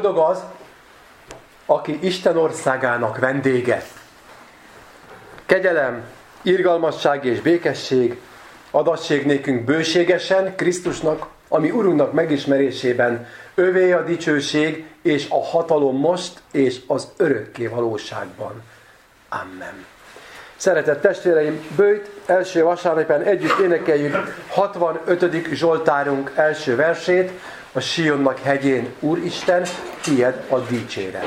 Boldog az, aki Isten országának vendége. Kegyelem, irgalmasság és békesség adassék nékünk bőségesen Krisztusnak, ami Urunknak megismerésében, övé a dicsőség és a hatalom most és az örökké valóságban. Amen. Szeretett testvéreim, bőjt első vasárnapján együtt énekeljük 65. Zsoltárunk első versét, a Sionnak hegyén, Úristen, tied a dicséret.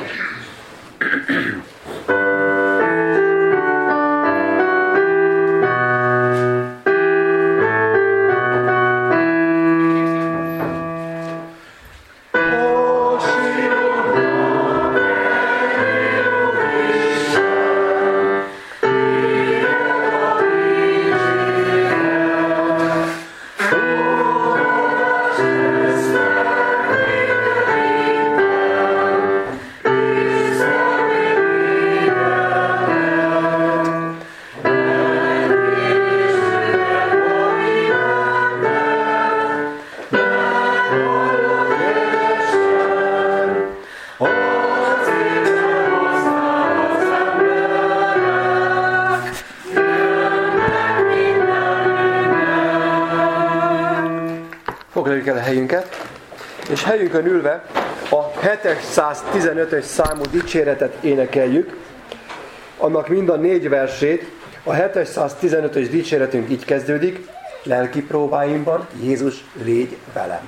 Foglaljuk el a helyünket, és helyünkön ülve a 715-ös számú dicséretet énekeljük, annak mind a 4 versét. A 715-ös dicséretünk így kezdődik: lelki próbáimban Jézus, légy velem.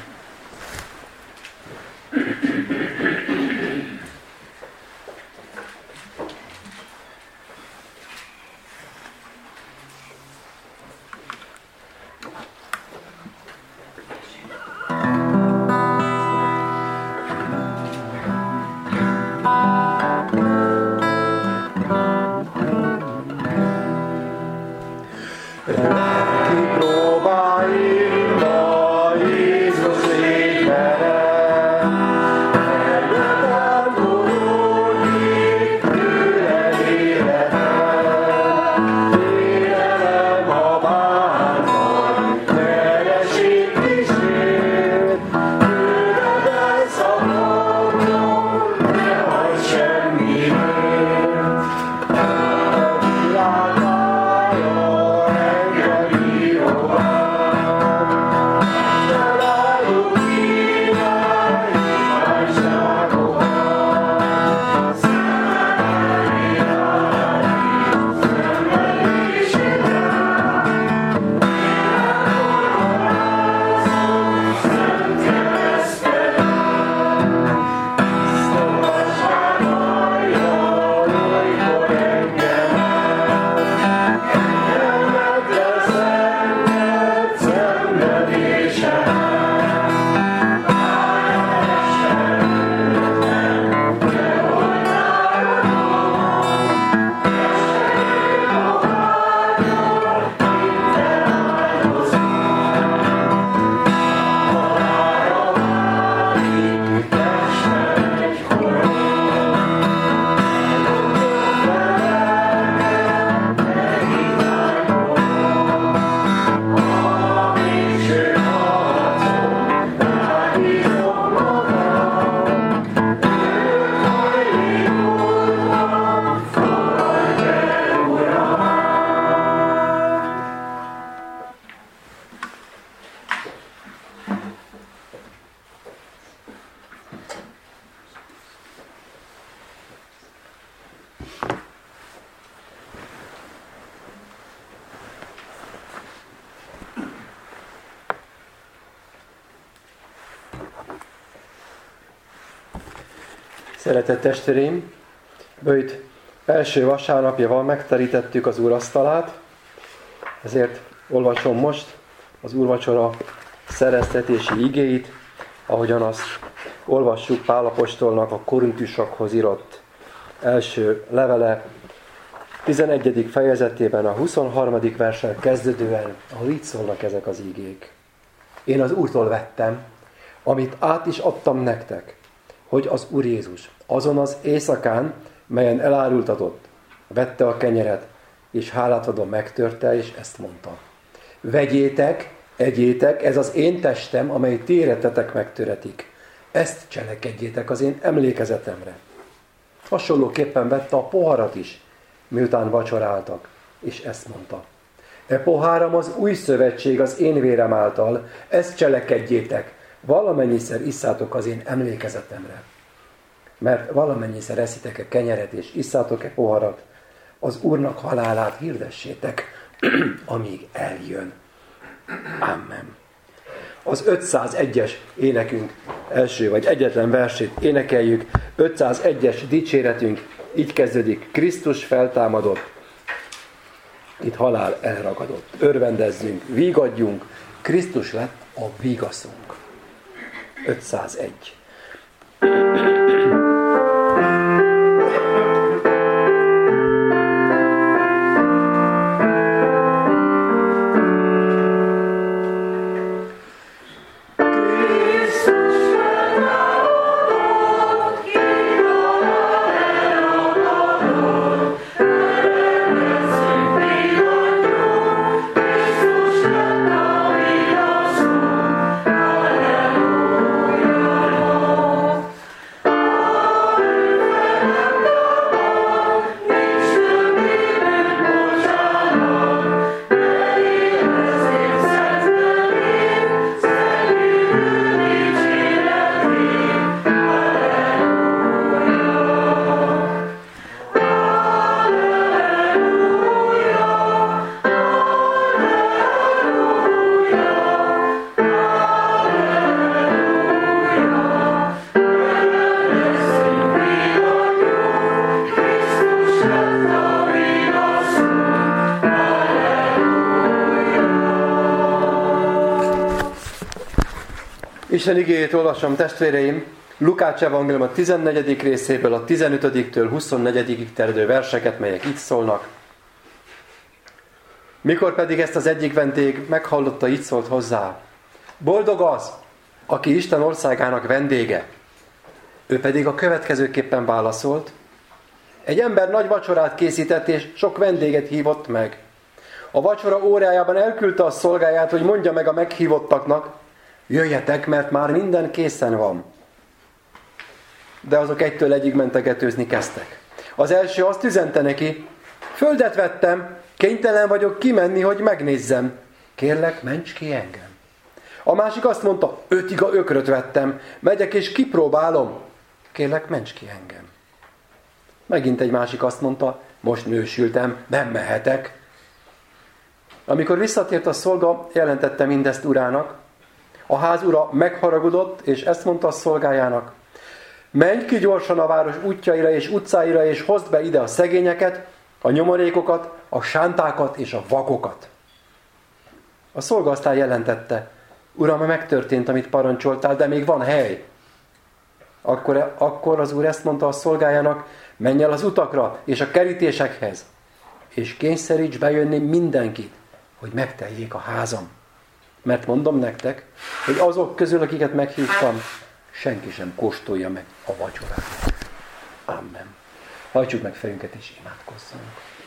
Szeretett testvéreim, bőjt első vasárnapjával megterítettük az úrasztalát, ezért olvasom most az úrvacsora szereztetési igéit, ahogyan azt olvassuk Pál apostolnak a Korintusokhoz írott első levele 11. fejezetében a 23. verssel kezdődően, ahol így szólnak ezek az igék. Én az Úrtól vettem, amit át is adtam nektek, hogy az Úr Jézus azon az éjszakán, melyen elárultatott, vette a kenyeret, és hálát adva megtörte, és ezt mondta: vegyétek, egyétek, ez az én testem, amely ti életetek megtöretik. ezt cselekedjétek az én emlékezetemre. Hasonlóképpen vette a poharat is, miután vacsoráltak, és ezt mondta. E poháram az új szövetség az én vérem által, ezt cselekedjétek, valamennyiszer isszátok az én emlékezetemre. Mert valamennyiszer eszitek-e kenyeret és isszátok-e poharat, az Úrnak halálát hirdessétek, amíg eljön. Amen. Az 501-es énekünk első vagy egyetlen versét énekeljük. 501-es dicséretünk így kezdődik. Krisztus feltámadott, itt halál elragadott. Örvendezzünk, vígadjunk, Krisztus lett a vígaszunk. 501. Isten igéjét olvasom, testvéreim, Lukács evangélium a 14. részéből a 15-től 24-ig terjedő verseket, melyek így szólnak. Mikor pedig ezt az egyik vendég meghallotta, így szólt hozzá. Boldog az, aki Isten országának vendége. Ő pedig a következőképpen válaszolt. Egy ember nagy vacsorát készített, és sok vendéget hívott meg. A vacsora órájában elküldte a szolgáját, hogy mondja meg a meghívottaknak, jöjjetek, mert már minden készen van. De azok egytől egyig mentegetőzni kezdtek. Az első azt üzente neki, földet vettem, kénytelen vagyok kimenni, hogy megnézzem. Kérlek, ments ki engem. A másik azt mondta, 5 giga ökröt vettem, megyek és kipróbálom. Kérlek, ments ki engem. Megint egy másik azt mondta, most nősültem, nem mehetek. Amikor visszatért a szolga, jelentette mindezt urának. A ház ura megharagudott, és ezt mondta a szolgájának. Menj ki gyorsan a város útjaira és utcáira, és hozd be ide a szegényeket, a nyomorékokat, a sántákat és a vakokat. A szolga aztán jelentette. Uram, megtörtént, amit parancsoltál, de még van hely. Akkor az úr ezt mondta a szolgájának, menj el az utakra és a kerítésekhez, és kényszeríts bejönni mindenkit, hogy megteljék a házam. Mert mondom nektek, hogy azok közül, akiket meghívtam, senki sem kóstolja meg a vacsorát. Amen. Hajtsuk meg fejünket és imádkozzunk.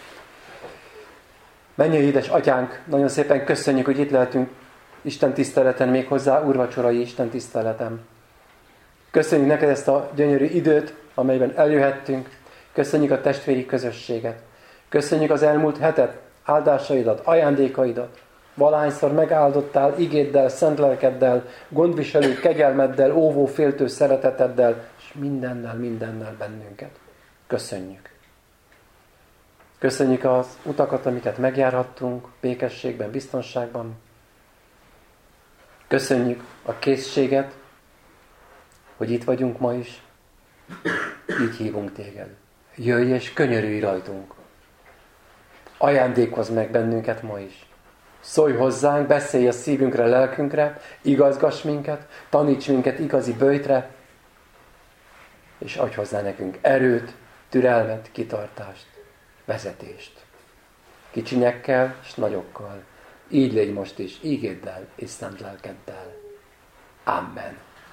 Mennyei édes atyánk, nagyon szépen köszönjük, hogy itt lehetünk Isten tiszteleten, még hozzá úrvacsorai Isten tiszteleten. Köszönjük neked ezt a gyönyörű időt, amelyben eljöhettünk. Köszönjük a testvéri közösséget. Köszönjük az elmúlt hetet, áldásaidat, ajándékaidat. Valahányszor megáldottál igéddel, szent lelkeddel, gondviselő kegyelmeddel, óvó féltő szereteteddel, és mindennel bennünket. Köszönjük. Köszönjük az utakat, amiket megjárhattunk, békességben, biztonságban. Köszönjük a készséget, hogy itt vagyunk ma is. Így hívunk téged. Jöjj és könyörülj rajtunk. Ajándékozz meg bennünket ma is. Szólj hozzánk, beszélj a szívünkre, lelkünkre, igazgass minket, taníts minket igazi böjtre, és adj hozzá nekünk erőt, türelmet, kitartást, vezetést. Kicsinyekkel és nagyokkal. Így légy most is, ígéddel és szent lelkeddel. Amen.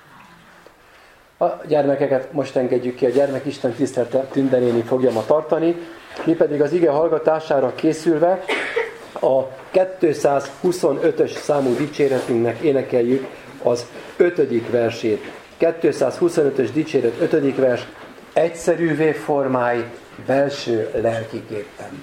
A gyermekeket most engedjük ki, a gyermekisten tisztelete Tünde néni fogja ma tartani, mi pedig az ige hallgatására készülve a 225-ös számú dicséretünknek énekeljük az 5. versét 225-ös dicséret 5. vers, egyszerűvé formálj belső lelkiképpen.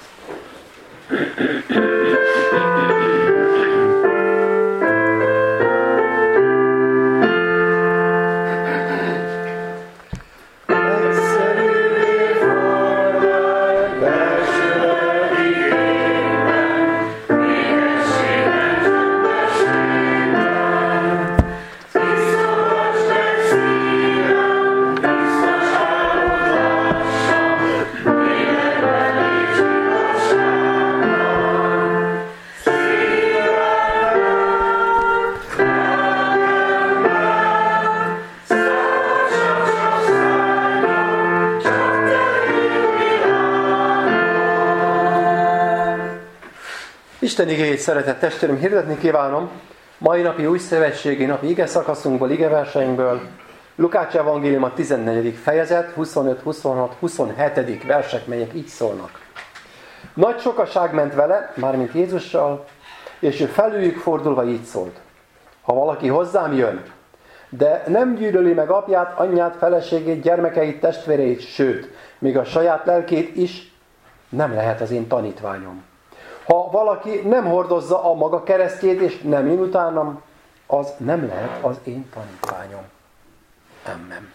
Isten igéjét, szeretett testvérem, hirdetni kívánom mai napi újszövetségi napi ige szakaszunkból, igeverseinkből. Lukács evangélium a 14. fejezet, 25, 26, 27. versek, melyek így szólnak. Nagy sokaság ment vele, mármint Jézussal, és ő felőjük fordulva így szólt. Ha valaki hozzám jön, de nem gyűlöli meg apját, anyját, feleségét, gyermekeit, testvéreit, sőt, még a saját lelkét is, nem lehet az én tanítványom. Ha valaki nem hordozza a maga keresztjét, és nem én utánam, az nem lehet az én tanítványom. Amen.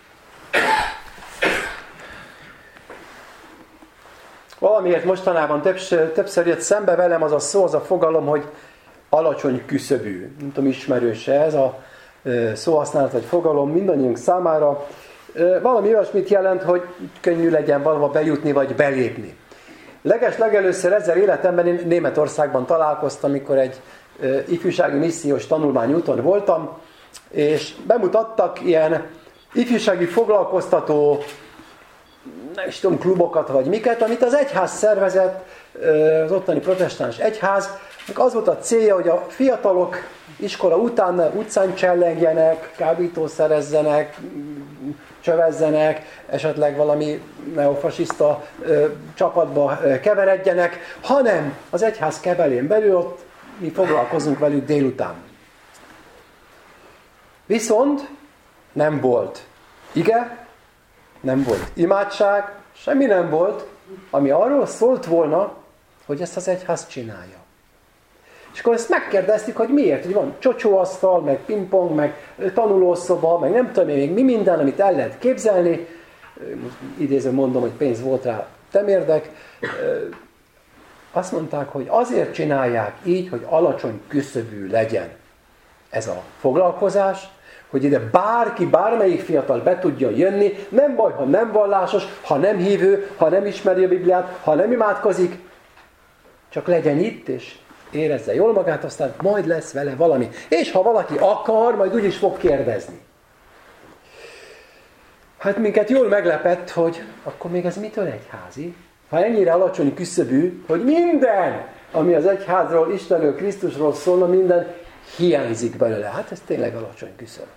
Valamiért mostanában többször jött szembe velem az a szó, az a fogalom, hogy alacsony küszöbű. Nem tudom, ismerőse ez a szóhasználat vagy fogalom mindannyiunk számára. Valami olyasmit jelent, hogy könnyű legyen valahol bejutni vagy belépni. Legelőször ezzel életemben én Németországban találkoztam, amikor egy ifjúsági missziós tanulmányúton voltam, és bemutattak ilyen ifjúsági foglalkoztató, nem is tudom, klubokat vagy miket, amit az egyház szervezett, az ottani protestáns egyház. Az volt a célja, hogy a fiatalok iskola után utcán csellengjenek, kábítószerezzenek, csövezzenek, esetleg valami neofasiszta csapatba keveredjenek, hanem az egyház kebelén belül ott mi foglalkozunk velük délután. Viszont nem volt ige, nem volt imádság, semmi nem volt, ami arról szólt volna, hogy ezt az egyház csinálja. És akkor ezt megkérdeztük, hogy miért, hogy van csocsóasztal, meg pingpong, meg tanulószoba, meg nem tudom még mi minden, amit el lehet képzelni. Idézően mondom, hogy pénz volt rá, temérdek. Azt mondták, hogy azért csinálják így, hogy alacsony küszöbű legyen ez a foglalkozás, hogy ide bárki, bármelyik fiatal be tudja jönni, nem baj, ha nem vallásos, ha nem hívő, ha nem ismeri a Bibliát, ha nem imádkozik, csak legyen itt, és érezze jól magát, aztán majd lesz vele valami. És ha valaki akar, majd úgyis fog kérdezni. Hát minket jól meglepett, hogy akkor még ez mitől egyházi? Ha ennyire alacsony küszöbű, hogy minden, ami az egyházról, Istenről, Krisztusról szólna, minden hiányzik belőle. Hát ez tényleg alacsony küszöb.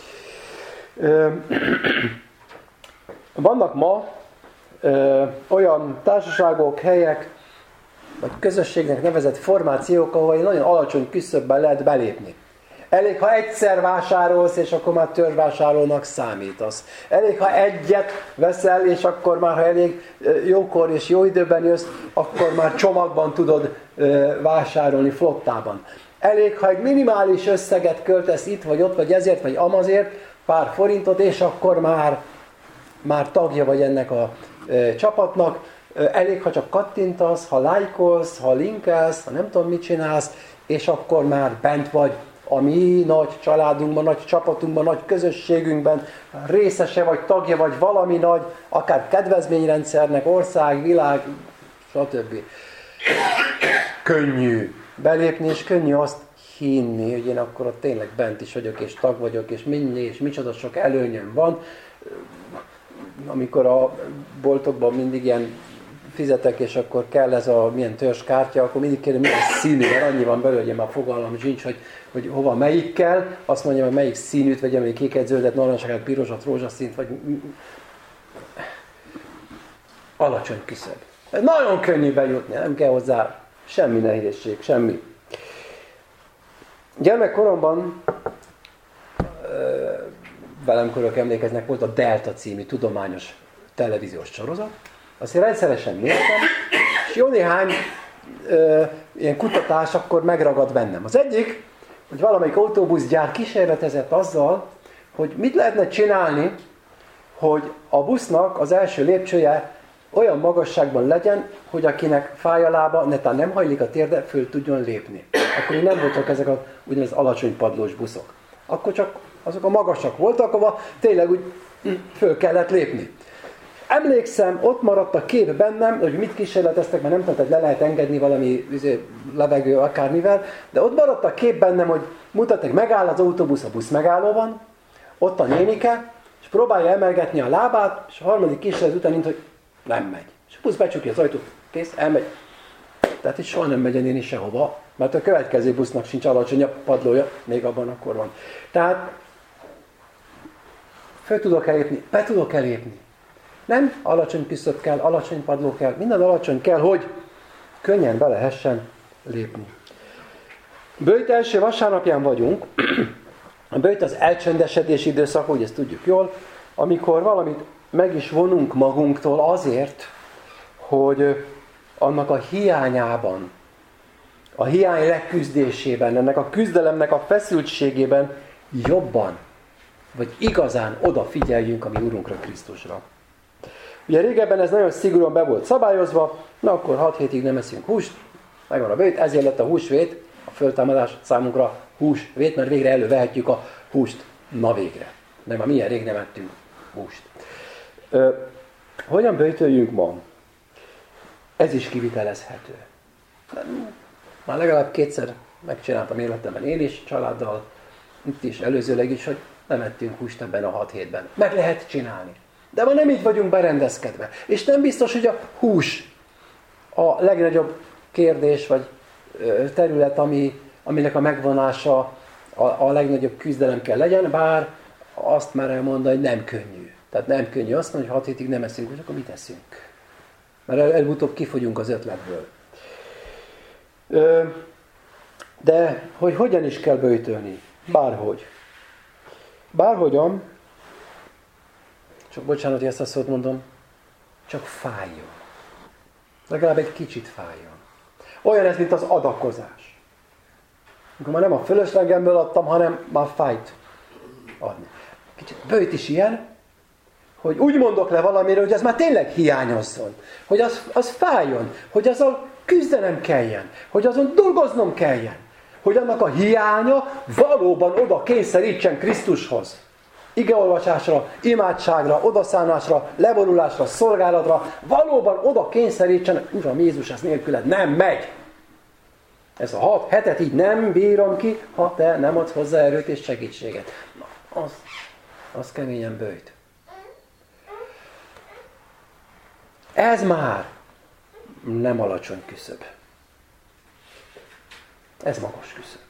Vannak ma olyan társaságok, helyek, vagy közösségnek nevezett formációk, ahol egy nagyon alacsony küszöbben lehet belépni. Elég, ha egyszer vásárolsz, és akkor már törzsvásárolónak számítasz. Elég, ha egyet veszel, és akkor már, ha elég jókor és jó időben jössz, akkor már csomagban tudod vásárolni flottában. Elég, ha egy minimális összeget költesz itt, vagy ott, vagy ezért, vagy amazért, pár forintot, és akkor már tagja vagy ennek a csapatnak. Elég, ha csak kattintasz, ha lájkolsz, ha linkelsz, ha nem tudom mit csinálsz, és akkor már bent vagy a mi nagy családunkban, nagy csapatunkban, nagy közösségünkben, részese vagy, tagja vagy valami nagy, akár kedvezményrendszernek, ország, világ, stb. Könnyű belépni, és könnyű azt hinni, hogy én akkor ott tényleg bent is vagyok, és tag vagyok, és micsoda sok előnyöm van. Amikor a boltokban mindig ilyen fizetek, és akkor kell ez a milyen törzskártya, akkor mindig kérdem, milyen színű, mert annyi van belőle, hogy már fogalmam sincs, hogy hova melyik kell. Azt mondjam, hogy melyik színűt vegyem, hogy kéket, zöldet, narancssárgát, pirosat, rózsaszínt, vagy alacsony küszöb. Nagyon könnyű bejutni, nem kell hozzá semmi nehézség, semmi. Gyermekkoromban velemkorok emlékeznek, volt a Delta című tudományos televíziós sorozat. Azt én rendszeresen néztem, és jó néhány ilyen kutatás akkor megragad bennem. Az egyik, hogy valamelyik autóbuszgyár kísérletezett azzal, hogy mit lehetne csinálni, hogy a busznak az első lépcsője olyan magasságban legyen, hogy akinek fáj a lába, netán nem hajlik a térde, föl tudjon lépni. Akkor még nem voltak ezek a úgynevezett alacsony padlós buszok. Akkor csak azok a magasak voltak, ahol tényleg úgy föl kellett lépni. Emlékszem, ott maradt a kép bennem, hogy mit kísérleteztek, mert nem tudom, hogy le lehet engedni valami levegő akármivel, de ott maradt a kép bennem, hogy mutatták, megáll az autóbusz a busz megállóban, ott a nénike, és próbálja emelgetni a lábát, és a harmadik kísérlet után, mint hogy nem megy. És a busz becsukja az ajtót, kész, elmegy. Tehát itt soha nem megy a néni sehova, mert a következő busznak sincs alacsonyabb padlója, még abban akkor van. Tehát föl tudok elépni, be tudok elépni. Nem alacsony küszöb kell, alacsony padló kell, minden alacsony kell, hogy könnyen be lehessen lépni. Böjt első vasárnapján vagyunk. A böjt az elcsendesedési időszak, úgy ezt tudjuk jól, amikor valamit meg is vonunk magunktól azért, hogy annak a hiányában, a hiány leküzdésében, ennek a küzdelemnek a feszültségében jobban, vagy igazán odafigyeljünk a mi Urunkra, Krisztusra. Ugye régebben ez nagyon szigorúan be volt szabályozva, na akkor 6 hétig nem eszünk húst, megvan a böjt, ezért lett a húsvét, a föltámadás számunkra húsvét, mert végre elővehetjük a húst, na végre. De már milyen rég nem ettünk húst. Hogyan böjtöljünk ma? Ez is kivitelezhető. Már legalább 2-szer megcsináltam életemben én is, családdal, itt is, előzőleg is, hogy nem ettünk húst ebben a 6 hétben. Meg lehet csinálni. De ma nem így vagyunk berendezkedve. És nem biztos, hogy a hús a legnagyobb kérdés, vagy terület, aminek a megvonása a legnagyobb küzdelem kell legyen, bár azt már elmondani, hogy nem könnyű. Tehát nem könnyű azt mondani, hogy 6 hétig nem eszünk, és akkor mit eszünk? Mert előbb-utóbb kifogyunk az ötletből. De hogy hogyan is kell böjtölni? Bárhogy. Bárhogyan, csak bocsánat, hogy ezt a szót mondom, csak fájjon. Legalább egy kicsit fájjon. Olyan ez, mint az adakozás. Amikor már nem a fölöslegemből adtam, hanem már fájt adni. Kicsit böjt is ilyen, hogy úgy mondok le valamire, hogy ez már tényleg hiányozzon. Hogy az fájjon. Hogy azzal küzdenem kelljen. Hogy azon dolgoznom kelljen. Hogy annak a hiánya valóban oda kényszerítsen Krisztushoz. Igeolvasásra, imádságra, odaszánásra, leborulásra, szolgálatra, valóban oda kényszerítsen, Uram Jézus, ez nélküled nem megy. Ez a 6 hetet így nem bírom ki, ha te nem adsz hozzá erőt és segítséget. Na, az keményen böjt. Ez már nem alacsony küszöb. Ez magas küszöb.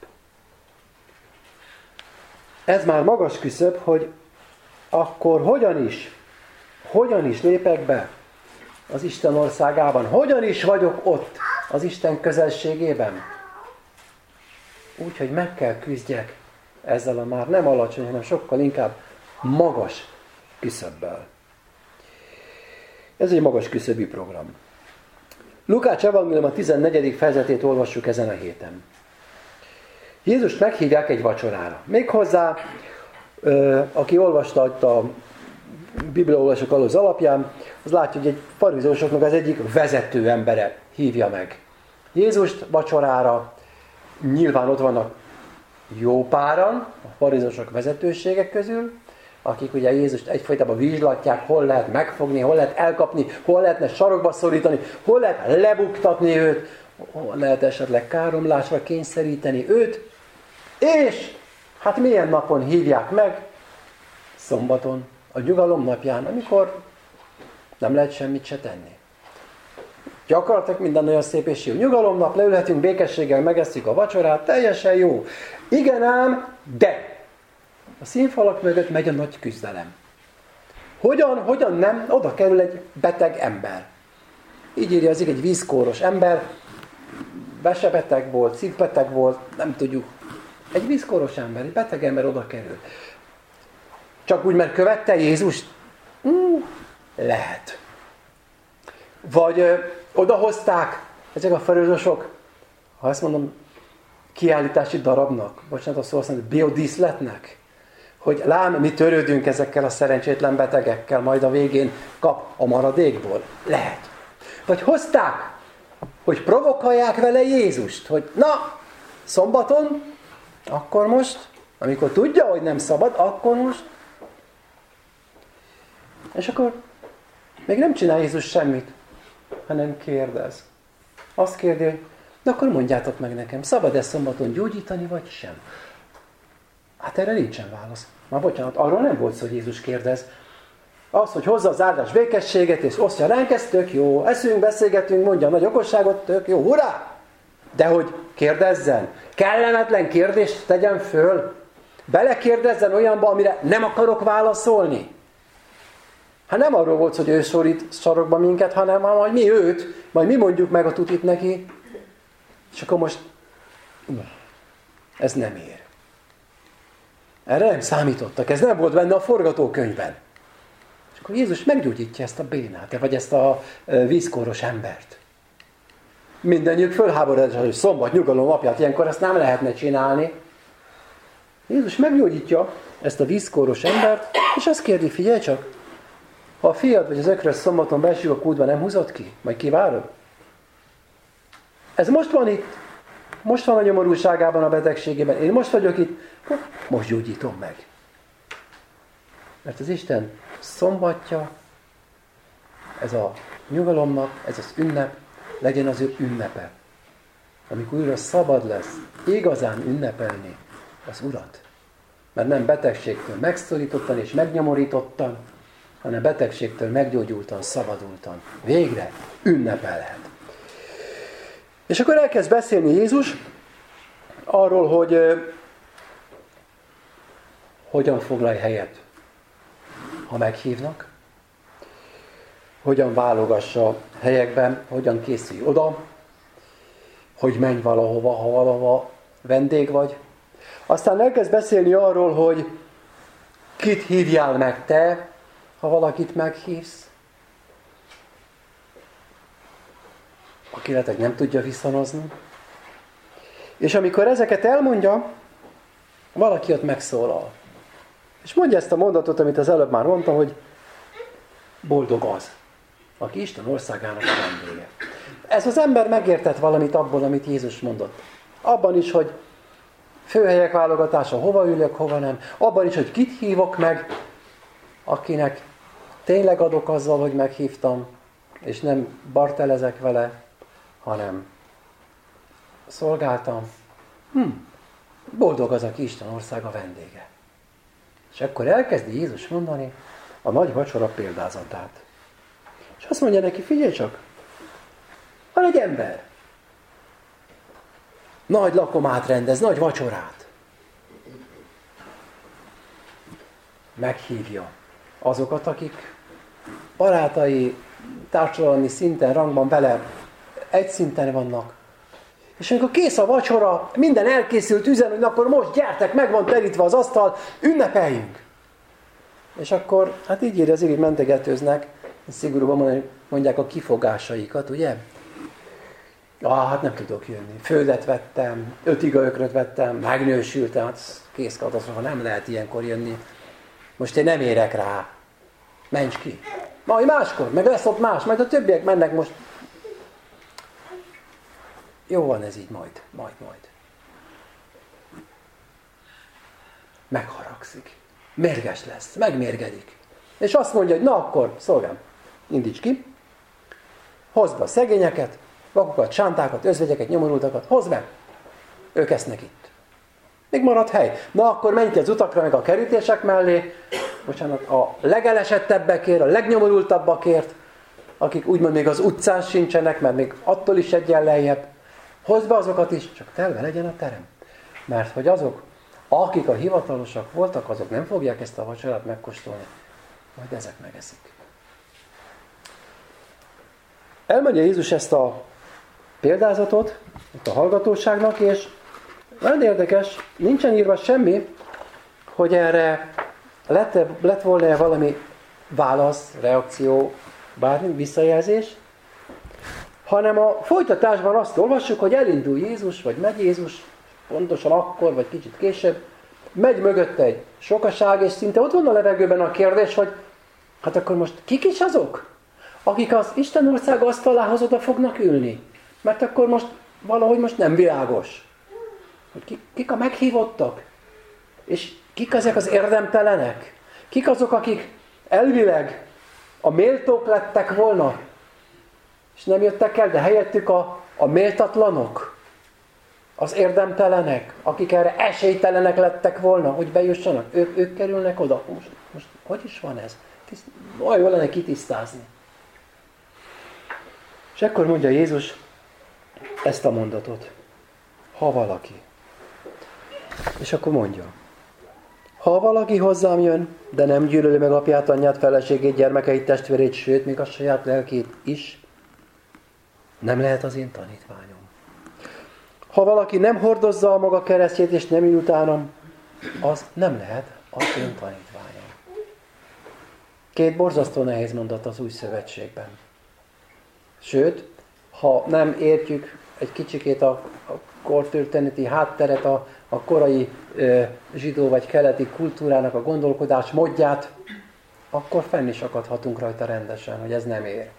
Ez már magas küszöb, hogy akkor hogyan is lépek be az Isten országában? Hogyan is vagyok ott az Isten közelségében? Úgy, hogy meg kell küzdjek ezzel a már nem alacsony, hanem sokkal inkább magas küszöbbel. Ez egy magas küszöbű program. Lukács evangélium a 14. fejezetét olvassuk ezen a héten. Jézust meghívják egy vacsorára. Méghozzá, aki olvasta a bibliaolvasók az alapján, az látja, hogy egy farizeusoknak az egyik vezető embere hívja meg Jézust vacsorára. Nyilván ott vannak jó páran, a farizeusok vezetőségek közül, akik ugye Jézust egyfajtában vizslatják, hol lehet megfogni, hol lehet elkapni, hol lehetne sarokba szorítani, hol lehet lebuktatni őt, hol lehet esetleg káromlásra kényszeríteni őt, és hát milyen napon hívják meg? Szombaton, a nyugalom napján, amikor nem lehet semmit se tenni. Gyakorlatilag minden olyan szép és jó. Nyugalomnap, leülhetünk békességgel, megesszük a vacsorát, teljesen jó. Igen ám, de a színfalak mögött megy a nagy küzdelem. Hogyan nem? Oda kerül egy beteg ember. Így írja az egy vízkóros ember, vesebeteg volt, szívbeteg volt, nem tudjuk. Egy vízkóros ember, egy beteg ember oda kerül. Csak úgy, mert követte Jézust? Lehet. Vagy odahozták ezek a farizeusok, ha ezt mondom, kiállítási darabnak, bocsánat, a szó azt mondja, biodíszletnek, hogy lám, mi törődünk ezekkel a szerencsétlen betegekkel, majd a végén kap a maradékból. Lehet. Vagy hozták, hogy provokálják vele Jézust, hogy na, szombaton, akkor most, amikor tudja, hogy nem szabad, akkor most. És akkor még nem csinál Jézus semmit, hanem kérdez. Azt kérdi, hogy de akkor mondjátok meg nekem, szabad-e szombaton gyógyítani, vagy sem? Hát erre nincsen válasz. Már bocsánat, arról nem volt szó, hogy Jézus kérdez. Az, hogy hozza az áldás békességet, és osztja ránk, ez tök jó. Eszünk, beszélgetünk, mondja a nagy okosságot, tök jó, hurrá! De hogy kérdezzen, kellemetlen kérdést tegyen föl, belekérdezzen olyanba, amire nem akarok válaszolni. Hát nem arról volt, hogy ő szorít sarokba minket, hanem majd mi őt, majd mi mondjuk meg a tutit neki, és akkor most ez nem ér. Erre nem számítottak, ez nem volt benne a forgatókönyvben. És akkor Jézus meggyógyítja ezt a bénát, vagy ezt a vízkóros embert. Mindenjük fölháborodás, hogy szombat, nyugalom napját, ilyenkor ezt nem lehetne csinálni. Jézus meggyógyítja ezt a vízkóros embert, és azt kérdi, figyelj csak, ha a fiad vagy az ökrös szombaton beesik a kútba, nem húzott ki? Majd kivárod? Ez most van itt. Most van a nyomorúságában, a betegségében. Én most vagyok itt. Most gyógyítom meg. Mert az Isten szombatja, ez a nyugalomnak, ez az ünnep, legyen az ő ünnepe. Amikor újra szabad lesz igazán ünnepelni az Urat. Mert nem betegségtől megszorítottan és megnyomorítottan, hanem betegségtől meggyógyultan, szabadultan. Végre ünnepelhet. És akkor elkezd beszélni Jézus arról, hogy hogyan foglalj helyet, ha meghívnak, hogyan válogassa helyekben, hogyan készülj oda, hogy menj valahova, ha valahova vendég vagy. Aztán elkezd beszélni arról, hogy kit hívjál meg te, ha valakit meghívsz, aki lehet, nem tudja viszonozni. És amikor ezeket elmondja, valaki ott megszólal. És mondja ezt a mondatot, amit az előbb már mondtam, hogy boldog az, aki Isten országának a vendége. Ez az ember megértett valamit abból, amit Jézus mondott. Abban is, hogy főhelyek válogatása, hova ülök, hova nem. Abban is, hogy kit hívok meg, akinek tényleg adok azzal, hogy meghívtam, és nem bartelezek vele, hanem szolgáltam. Boldog az, aki Isten országa vendége. És akkor elkezdi Jézus mondani a nagy vacsora példázatát. És azt mondja neki, figyelj csak, van egy ember. Nagy lakomát rendez, nagy vacsorát. Meghívja azokat, akik barátai, társadalmi szinten, rangban vele egy szinten vannak. És amikor kész a vacsora, minden elkészült, üzen, hogy akkor most gyertek, meg van terítve az asztal, ünnepeljünk. És akkor, hát így írja az ige, mentegetőznek, szigorúban mondják a kifogásaikat, ugye? Hát nem tudok jönni. Földet vettem, 5 igaökröt vettem, megnősültem, hát kész katasztrófa, nem lehet ilyenkor jönni. Most én nem érek rá. Menj ki. Majd máskor, meg lesz ott más, majd a többiek mennek most. Jó van ez így, majd. Megharagszik. Mérges lesz, megmérgedik. És azt mondja, hogy na akkor, szolgám, indíts ki, hozd be a szegényeket, vakokat, sántákat, özvegyeket, nyomorultakat, hozd be, ők esznek itt. Még marad hely. Na akkor menj ki az utakra, meg a kerítések mellé, bocsánat, a legelesettebbekért, a legnyomorultabbakért, akik úgymond még az utcán sincsenek, mert még attól is egyen lejjebb. Hozd be azokat is, csak telve legyen a terem. Mert hogy azok, akik a hivatalosak voltak, azok nem fogják ezt a vacsorát megkóstolni. Majd ezek megeszik. Elmondja Jézus ezt a példázatot a hallgatóságnak, és nagyon érdekes, nincsen írva semmi, hogy erre lett volna valami válasz, reakció, bármi visszajelzés, hanem a folytatásban azt olvassuk, hogy elindul Jézus, vagy megy Jézus, pontosan akkor, vagy kicsit később, megy mögötte egy sokaság, és szinte ott van a levegőben a kérdés, hogy hát akkor most kik is azok, akik az Isten ország asztalához oda fognak ülni? Mert akkor most valahogy most nem világos. Hogy kik a meghívottak? És kik ezek az érdemtelenek? Kik azok, akik elvileg a méltók lettek volna, és nem jöttek el, de helyettük a méltatlanok, az érdemtelenek, akik erre esélytelenek lettek volna, hogy bejussanak, ők kerülnek oda. Most hogy is van ez? Olyan jól lenne kitisztázni. És akkor mondja Jézus ezt a mondatot. Ha valaki. És akkor mondja. Ha valaki hozzám jön, de nem gyűlöli meg apját, anyját, feleségét, gyermekeit, testvérét, sőt, még a saját lelkét is, nem lehet az én tanítványom. Ha valaki nem hordozza a maga keresztjét, és nem jön utánam, az nem lehet az én tanítványom. Két borzasztó nehéz mondat az Új Szövetségben. Sőt, ha nem értjük egy kicsikét a kortörténeti hátteret, a korai zsidó vagy keleti kultúrának a gondolkodás módját, akkor fenn is akadhatunk rajta rendesen, hogy ez nem ér.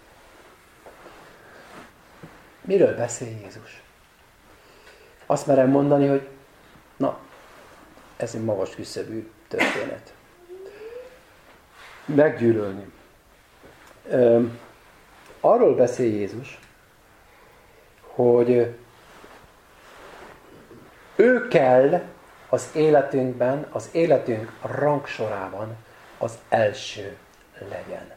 Miről beszél Jézus? Azt merem mondani, hogy na, ez egy magas küszöbű történet. Meggyűlölni. Arról beszél Jézus, hogy ő kell az életünkben, az életünk rangsorában az első legyen.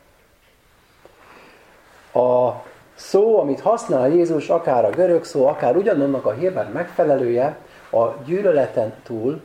A szó, amit használ Jézus, akár a görög szó, akár ugyanannak a héber megfelelője, a gyűlöleten túl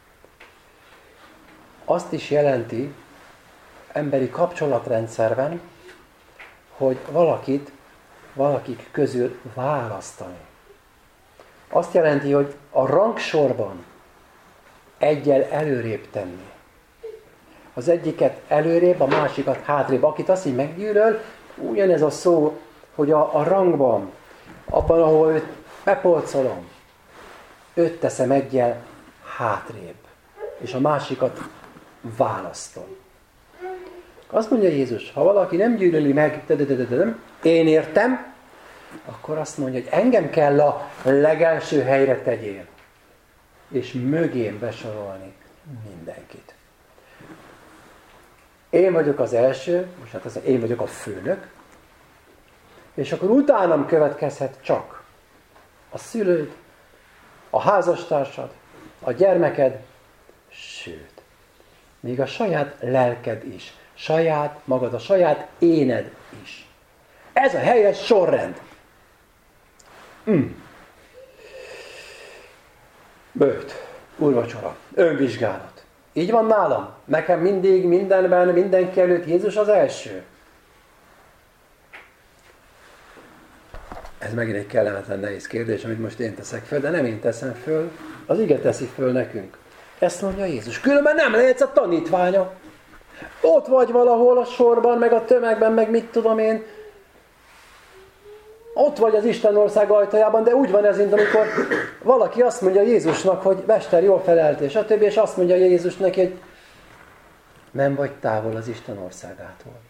azt is jelenti emberi kapcsolatrendszerben, hogy valakik közül választani. Azt jelenti, hogy a rangsorban eggyel előrébb tenni. Az egyiket előrébb, a másikat hátrébb. Akit azt így meggyűlöl, ugyanez a szó, hogy a rangban, abban, ahol őt bepolcolom, őt teszem eggyel hátrébb. És a másikat választom. Azt mondja Jézus, ha valaki nem gyűlöli meg, én értem, akkor azt mondja, hogy engem kell a legelső helyre tegyél. És mögém besorolni mindenkit. Én vagyok az első, most hát én vagyok a főnök, és akkor utánam következhet csak a szülőd, a házastársad, a gyermeked, sőt, még a saját lelked is, saját magad, a saját éned is. Ez a helyes sorrend. Böjt, úrvacsora, önvizsgálat. Így van nálam? Nekem mindig, mindenben, mindenki előtt Jézus az első. Ez megint egy kellemetlen nehéz kérdés, amit most én teszek föl, de nem én teszem föl, az ige teszi föl nekünk. Ezt mondja Jézus. Különben nem lehetsz a tanítványa. Ott vagy valahol a sorban, meg a tömegben, meg mit tudom én. Ott vagy az Isten ország ajtajában, de úgy van ez, mint amikor valaki azt mondja Jézusnak, hogy Mester, jól feleltél, stb. És azt mondja Jézus neki, hogy nem vagy távol az Isten országától.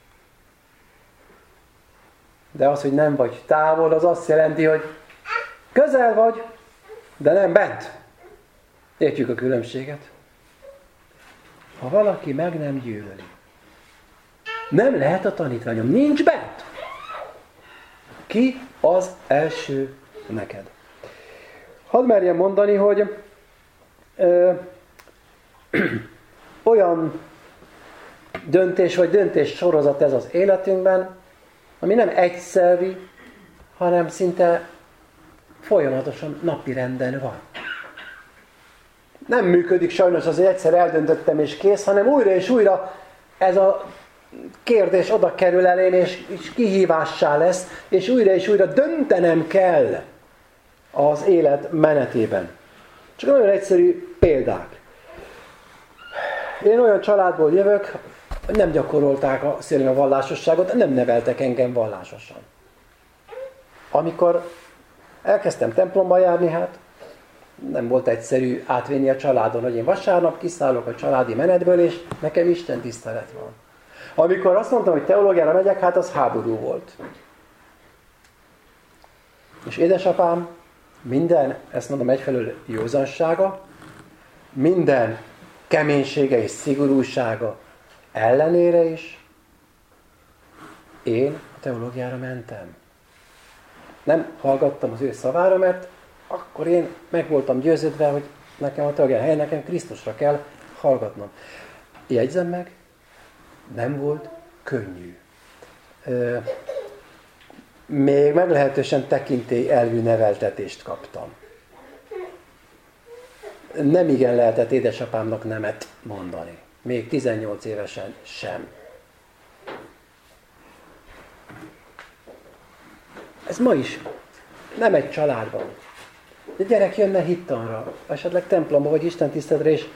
De az, hogy nem vagy távol, az azt jelenti, hogy közel vagy, de nem bent. Értjük a különbséget? Ha valaki meg nem gyűlöli, nem lehet a tanítványom, nincs bent. Ki az első neked? Hadd merjem mondani, hogy olyan döntés vagy döntés sorozat ez az életünkben, ami nem egyszerű, hanem szinte folyamatosan napirenden van. Nem működik sajnos az, hogy egyszer eldöntöttem és kész, hanem újra és újra ez a kérdés oda kerül elém, és kihívássá lesz, és újra döntenem kell az élet menetében. Csak nagyon egyszerű példák. Én olyan családból jövök, nem gyakorolták a szülőm a vallásosságot, nem neveltek engem vallásosan. Amikor elkezdtem templomba járni, hát nem volt egyszerű átvenni a családon, hogy én vasárnap kiszállok a családi menetből, és nekem Isten tisztelet van. Amikor azt mondtam, hogy teológiára megyek, hát az háború volt. És édesapám minden, ezt mondom egyfelől józansága, minden keménysége és szigorúsága ellenére is én a teológiára mentem. Nem hallgattam az ő szavára, mert akkor én meg voltam győződve, hogy nekem a teológiára helyen, nekem Krisztusra kell hallgatnom. Jegyzem meg, nem volt könnyű. Még meglehetősen tekintélyelvű neveltetést kaptam. Nem igen lehetett édesapámnak nemet mondani. Még 18 évesen sem. Ez ma is. Nem egy családban. A gyerek jönne hittanra, esetleg templomba vagy istentiszteletre, és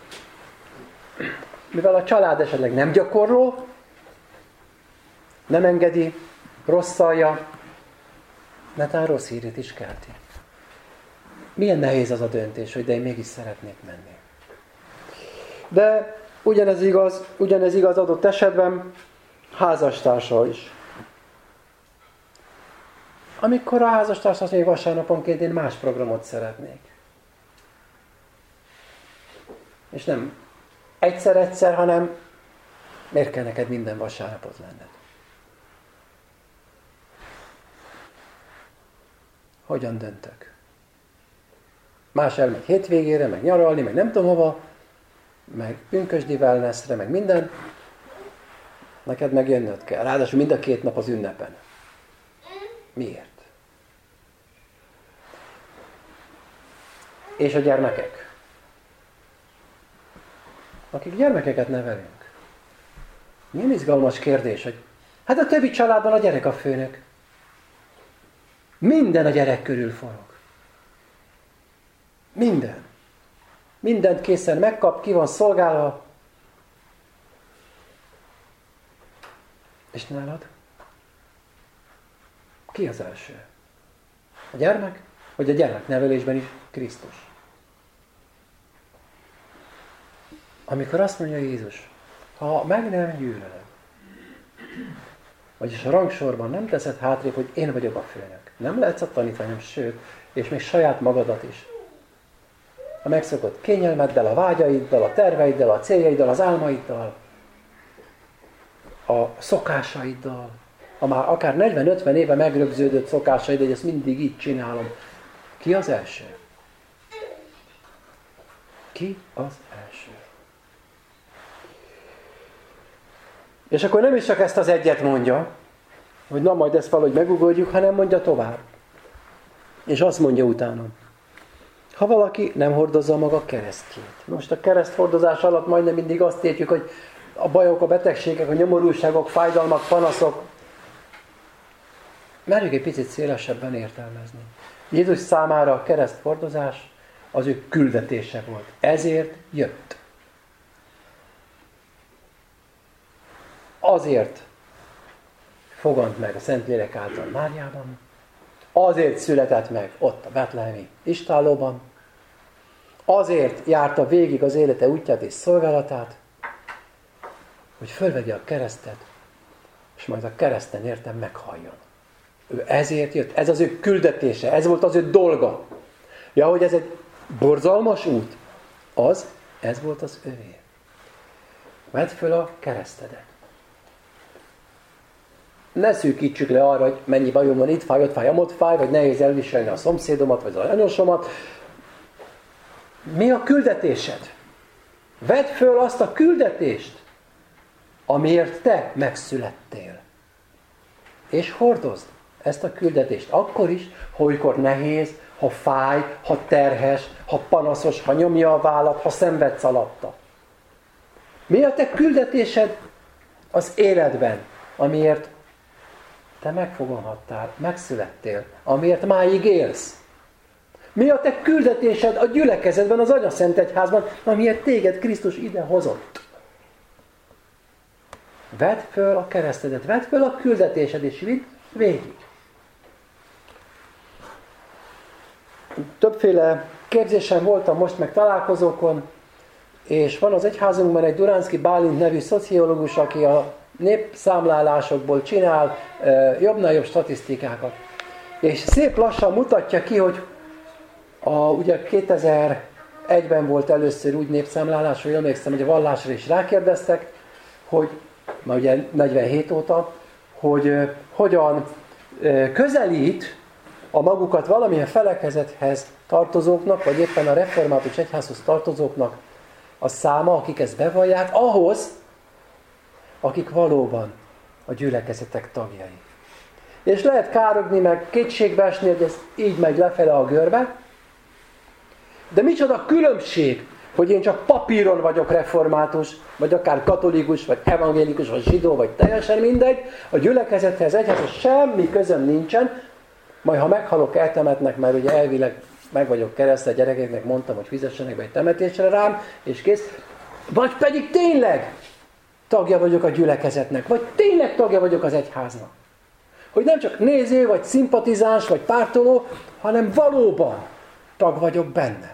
mivel a család esetleg nem gyakorló, nem engedi, rosszalja, netán rossz hírét is kelti. Milyen nehéz az a döntés, hogy de én mégis szeretnék menni. De ugyanez igaz adott esetben házastársal is. Amikor a házastárs azt mondja, vasárnaponként én más programot szeretnék. És nem egyszer-egyszer, hanem miért kell neked minden vasárnapot lenned? Hogyan döntök? Más elmegy hétvégére, meg nyaralni, meg nem tudom hova, meg pünkösdi wellnessre, meg minden. Neked meg jönnöd kell. Ráadásul mind a 2 nap az ünnepen. Miért? És a gyermekek? Akik gyermekeket nevelünk. Milyen izgalmas kérdés, hogy hát a többi családban a gyerek a főnök. Minden a gyerek körül forog. Minden. Mindent készen megkap, ki van szolgálva. És nálad? Ki az első? A gyermek? Vagy a gyermeknevelésben is Krisztus? Amikor azt mondja Jézus, ha meg nem gyűlölöd, vagyis a rangsorban nem teszed hátrébb, hogy én vagyok a főnök. Nem lehetsz a tanítványom, sőt, és még saját magadat is. A megszokott kényelmeddel, a vágyaiddal, a terveiddel, a céljaiddal, az álmaiddal, a szokásaiddal, a már akár 40-50 éve megrögződött szokásaid, hogy ezt mindig így csinálom. Ki az első? Ki az első? És akkor nem is csak ezt az egyet mondja, hogy na majd ezt valahogy megugorjuk, hanem mondja tovább. És azt mondja utána. Ha valaki nem hordozza maga keresztjét. Most a kereszthordozás alatt majdnem mindig azt értjük, hogy a bajok, a betegségek, a nyomorúságok, fájdalmak, panaszok. Merjük egy picit szélesebben értelmezni. Jézus számára a kereszthordozás az ő küldetése volt. Ezért jött. Azért fogant meg a Szentlélek által Máriában, azért született meg ott a betlehemi istállóban, azért járta végig az élete útját és szolgálatát, hogy fölvegye a keresztet, és majd a kereszten értem meghalljon. Ő ezért jött, ez az ő küldetése, ez volt az ő dolga. Ja, hogy ez egy borzalmas út, ez volt az övé. Vedd föl a keresztedet. Ne szűkítsük le arra, hogy mennyi bajom van, itt fáj, ott fáj, amott fáj, vagy nehéz elviselni a szomszédomat, vagy az anyosomat. Mi a küldetésed? Vedd föl azt a küldetést, amiért te megszülettél. És hordozd ezt a küldetést akkor is, ha olykor nehéz, ha fáj, ha terhes, ha panaszos, ha nyomja a vállat, ha szenvedsz alatta. Mi a te küldetésed az életben, amiért te megfoganhattál, megszülettél, amiért máig élsz? Mi a te küldetésed a gyülekezetben, az Anyaszent Egyházban, amiért téged Krisztus ide hozott? Vedd föl a keresztedet, vedd föl a küldetésed, és vidd végig. Többféle képzésen voltam most, meg találkozókon, és van az egyházunkban egy Duránszky Bálint nevű szociológus, aki a népszámlálásokból csinál jobbnál jobb statisztikákat. És szép lassan mutatja ki, hogy ugye 2001-ben volt először úgy népszámlálás, hogy emlékszem, hogy a vallásra is rákérdeztek, hogy, már ugye 47 óta, hogy hogyan közelít a magukat valamilyen felekezethez tartozóknak, vagy éppen a református egyházhoz tartozóknak a száma, akik ezt bevallják, ahhoz, akik valóban a gyülekezetek tagjai. És lehet károgni, meg kétségbe esni, hogy ez így megy lefele a görbe, de micsoda különbség, hogy én csak papíron vagyok református, vagy akár katolikus, vagy evangélikus, vagy zsidó, vagy teljesen mindegy, a gyülekezethez, egyházhoz semmi közöm nincsen, majd ha meghalok, eltemetnek, mert ugye elvileg meg vagyok keresztel, gyerekeknek mondtam, hogy fizessenek be egy temetésre rám, és kész. Vagy pedig tényleg tagja vagyok a gyülekezetnek, vagy tényleg tagja vagyok az egyháznak. Hogy nem csak néző, vagy szimpatizáns, vagy pártoló, hanem valóban tag vagyok benne.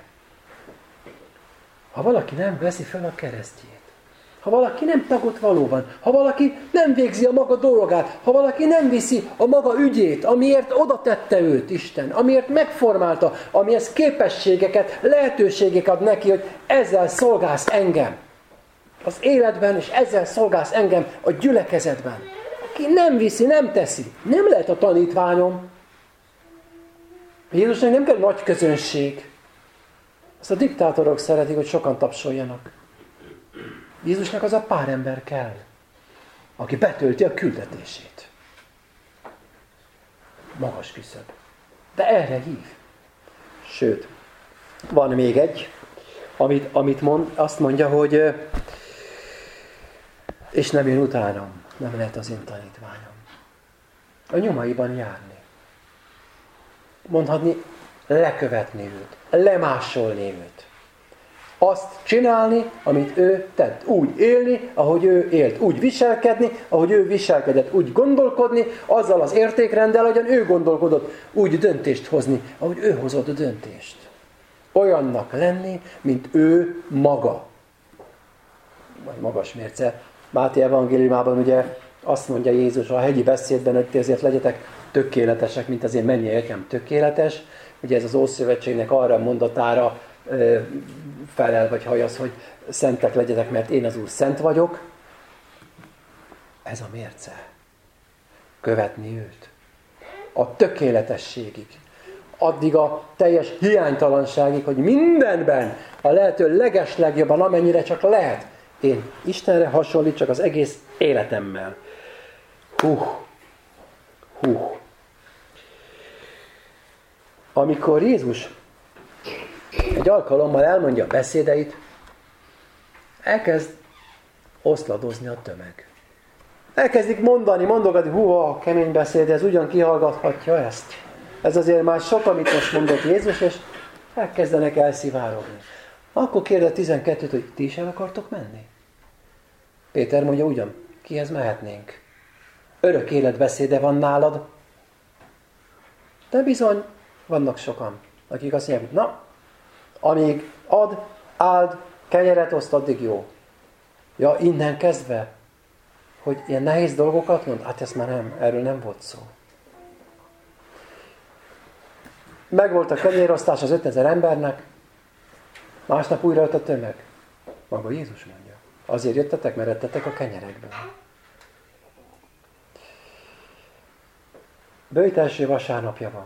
Ha valaki nem veszi fel a keresztjét, ha valaki nem tagot valóban, ha valaki nem végzi a maga dolgát, ha valaki nem viszi a maga ügyét, amiért oda tette őt Isten, amiért megformálta, amihez képességeket, lehetőségeket ad neki, hogy ezzel szolgálsz engem az életben, és ezzel szolgálsz engem a gyülekezetben. Aki nem viszi, nem teszi, nem lehet a tanítványom. Jézusnak nem kell nagy közönség. Azt a diktátorok szeretik, hogy sokan tapsoljanak. Jézusnak az a pár ember kell, aki betölti a küldetését. Magas küszöb. De erre hív. Sőt, van még egy, amit mond, azt mondja, hogy és nem jön utánam, nem lehet az én tanítványom. A nyomaiban járni. Mondhatni, lekövetni őt, lemásolni őt. Azt csinálni, amit ő tett. Úgy élni, ahogy ő élt. Úgy viselkedni, ahogy ő viselkedett. Úgy gondolkodni, azzal az értékrenddel, ahogyan ő gondolkodott. Úgy döntést hozni, ahogy ő hozott a döntést. Olyannak lenni, mint ő maga. Vagy magas mérce. Máté evangéliumában ugye azt mondja Jézus a hegyi beszédben, hogy ezért legyetek tökéletesek, mint az én mennyi atyám tökéletes. Ugye ez az Ószövetségnek arra mondatára felel, vagy hajaz, hogy szentek legyetek, mert én az Úr szent vagyok. Ez a mérce. Követni őt. A tökéletességig. Addig a teljes hiánytalanságig, hogy mindenben a lehető legeslegjobban, amennyire csak lehet, én Istenre hasonlítsak az egész életemmel. Amikor Jézus egy alkalommal elmondja a beszédeit, elkezd oszladozni a tömeg. Elkezdik mondogatni, húha, kemény beszéd, ez ugyan kihallgathatja ezt. Ez azért már sok, amit most mondott Jézus, és elkezdenek elszivárogni. Akkor kérde 12-t, hogy ti is el akartok menni? Péter mondja, ugyan, kihez mehetnénk? Örök életbeszéde van nálad. De bizony, vannak sokan, akik azt mondják, na, amíg áld, kenyeret oszt, addig jó. Ja, innen kezdve, hogy ilyen nehéz dolgokat mond, hát ezt már nem, erről nem volt szó. Megvolt a kenyérosztás az 5000 embernek, másnap újra jött a tömeg. Maga Jézus mondja. Azért jöttetek, mert ettetek a kenyerekből. Böjt első vasárnapja van.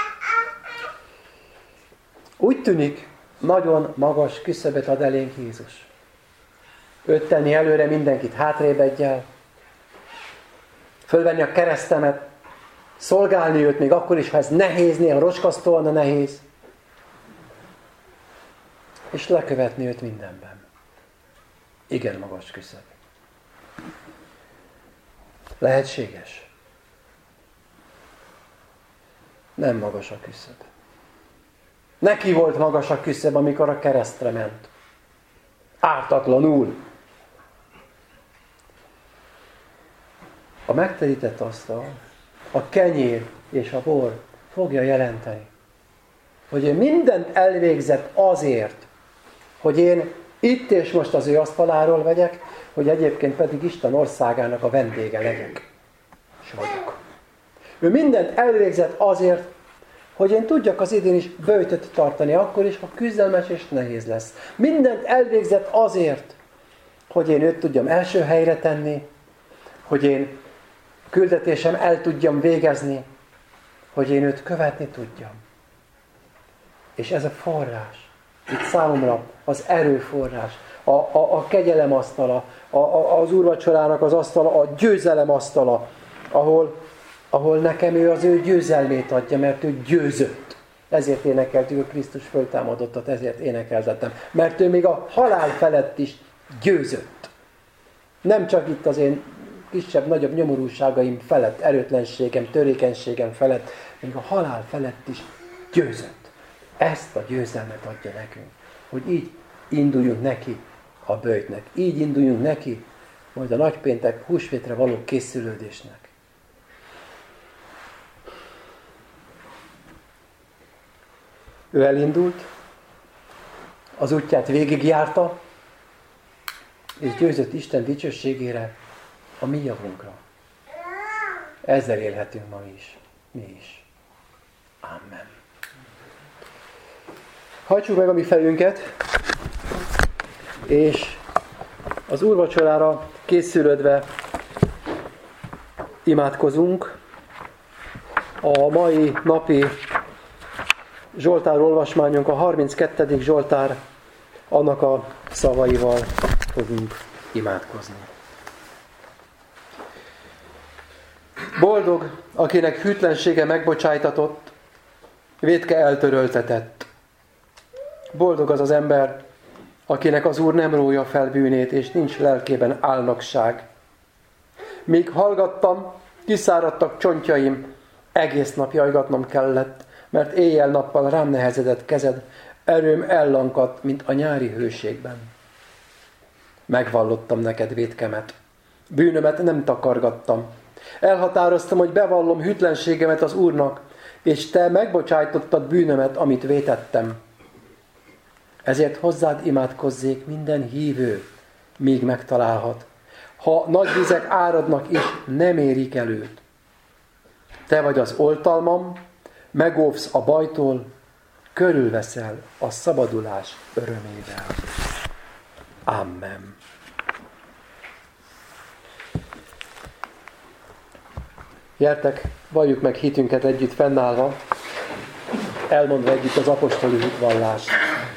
Úgy tűnik, nagyon magas küszöböt ad elénk Jézus. Őt tenni előre, mindenkit hátrébb egyel. Fölvenni a keresztemet, szolgálni őt még akkor is, ha ez nehéz, néha roskasztóan, de nehéz. És lekövetni őt mindenben. Igen magas küszöb. Lehetséges? Nem magas a küszöb. Neki volt magas a küszöb, amikor a keresztre ment. Ártatlanul. A megterített asztal, a kenyér és a bor fogja jelenteni, hogy ő mindent elvégzett azért, hogy én itt és most az ő asztaláról vegyek, hogy egyébként pedig Isten országának a vendége legyek. És vagyok. Ő mindent elvégzett azért, hogy én tudjak az idén is böjtöt tartani, akkor is, ha küzdelmes és nehéz lesz. Mindent elvégzett azért, hogy én őt tudjam első helyre tenni, hogy én küldetésem el tudjam végezni, hogy én őt követni tudjam. És ez a forrás, itt számomra az erőforrás, a kegyelem asztala, az úrvacsorának az asztala, a győzelem asztala, ahol nekem ő az ő győzelmét adja, mert ő győzött. Ezért énekeltük a Krisztus föltámadottat, ezért énekeltettem. Mert ő még a halál felett is győzött. Nem csak itt az én kisebb-nagyobb nyomorúságaim felett, erőtlenségem, törékenységem felett, még a halál felett is győzött. Ezt a győzelmet adja nekünk, hogy így induljunk neki a böjtnek. Így induljunk neki majd a nagypéntek húsvétre való készülődésnek. Ő elindult, az útját végigjárta, és győzött Isten dicsőségére a mi javunkra. Ezzel élhetünk ma is. Mi is. Amen. Hajtsuk meg a mi fejünket, és az úrvacsorára készülődve imádkozunk. A mai napi Zsoltár olvasmányunk a 32. Zsoltár, annak a szavaival fogunk imádkozni. Boldog, akinek hűtlensége megbocsájtatott, vétke eltöröltetett. Boldog az az ember, akinek az Úr nem rója fel bűnét, és nincs lelkében álnokság. Míg hallgattam, kiszáradtak csontjaim, egész nap jajgatnom kellett, mert éjjel-nappal rám nehezedett kezed, erőm ellankadt, mint a nyári hőségben. Megvallottam neked vétkemet, bűnömet nem takargattam. Elhatároztam, hogy bevallom hűtlenségemet az Úrnak, és te megbocsájtottad bűnömet, amit vétettem. Ezért hozzád imádkozzék minden hívő, míg megtalálhat. Ha nagy vizek áradnak is, nem érik el őt. Te vagy az oltalmam, megóvsz a bajtól, körülveszel a szabadulás örömével. Amen. Gyertek, valljuk meg hitünket együtt fennállva, elmondva együtt az apostoli hitvallást.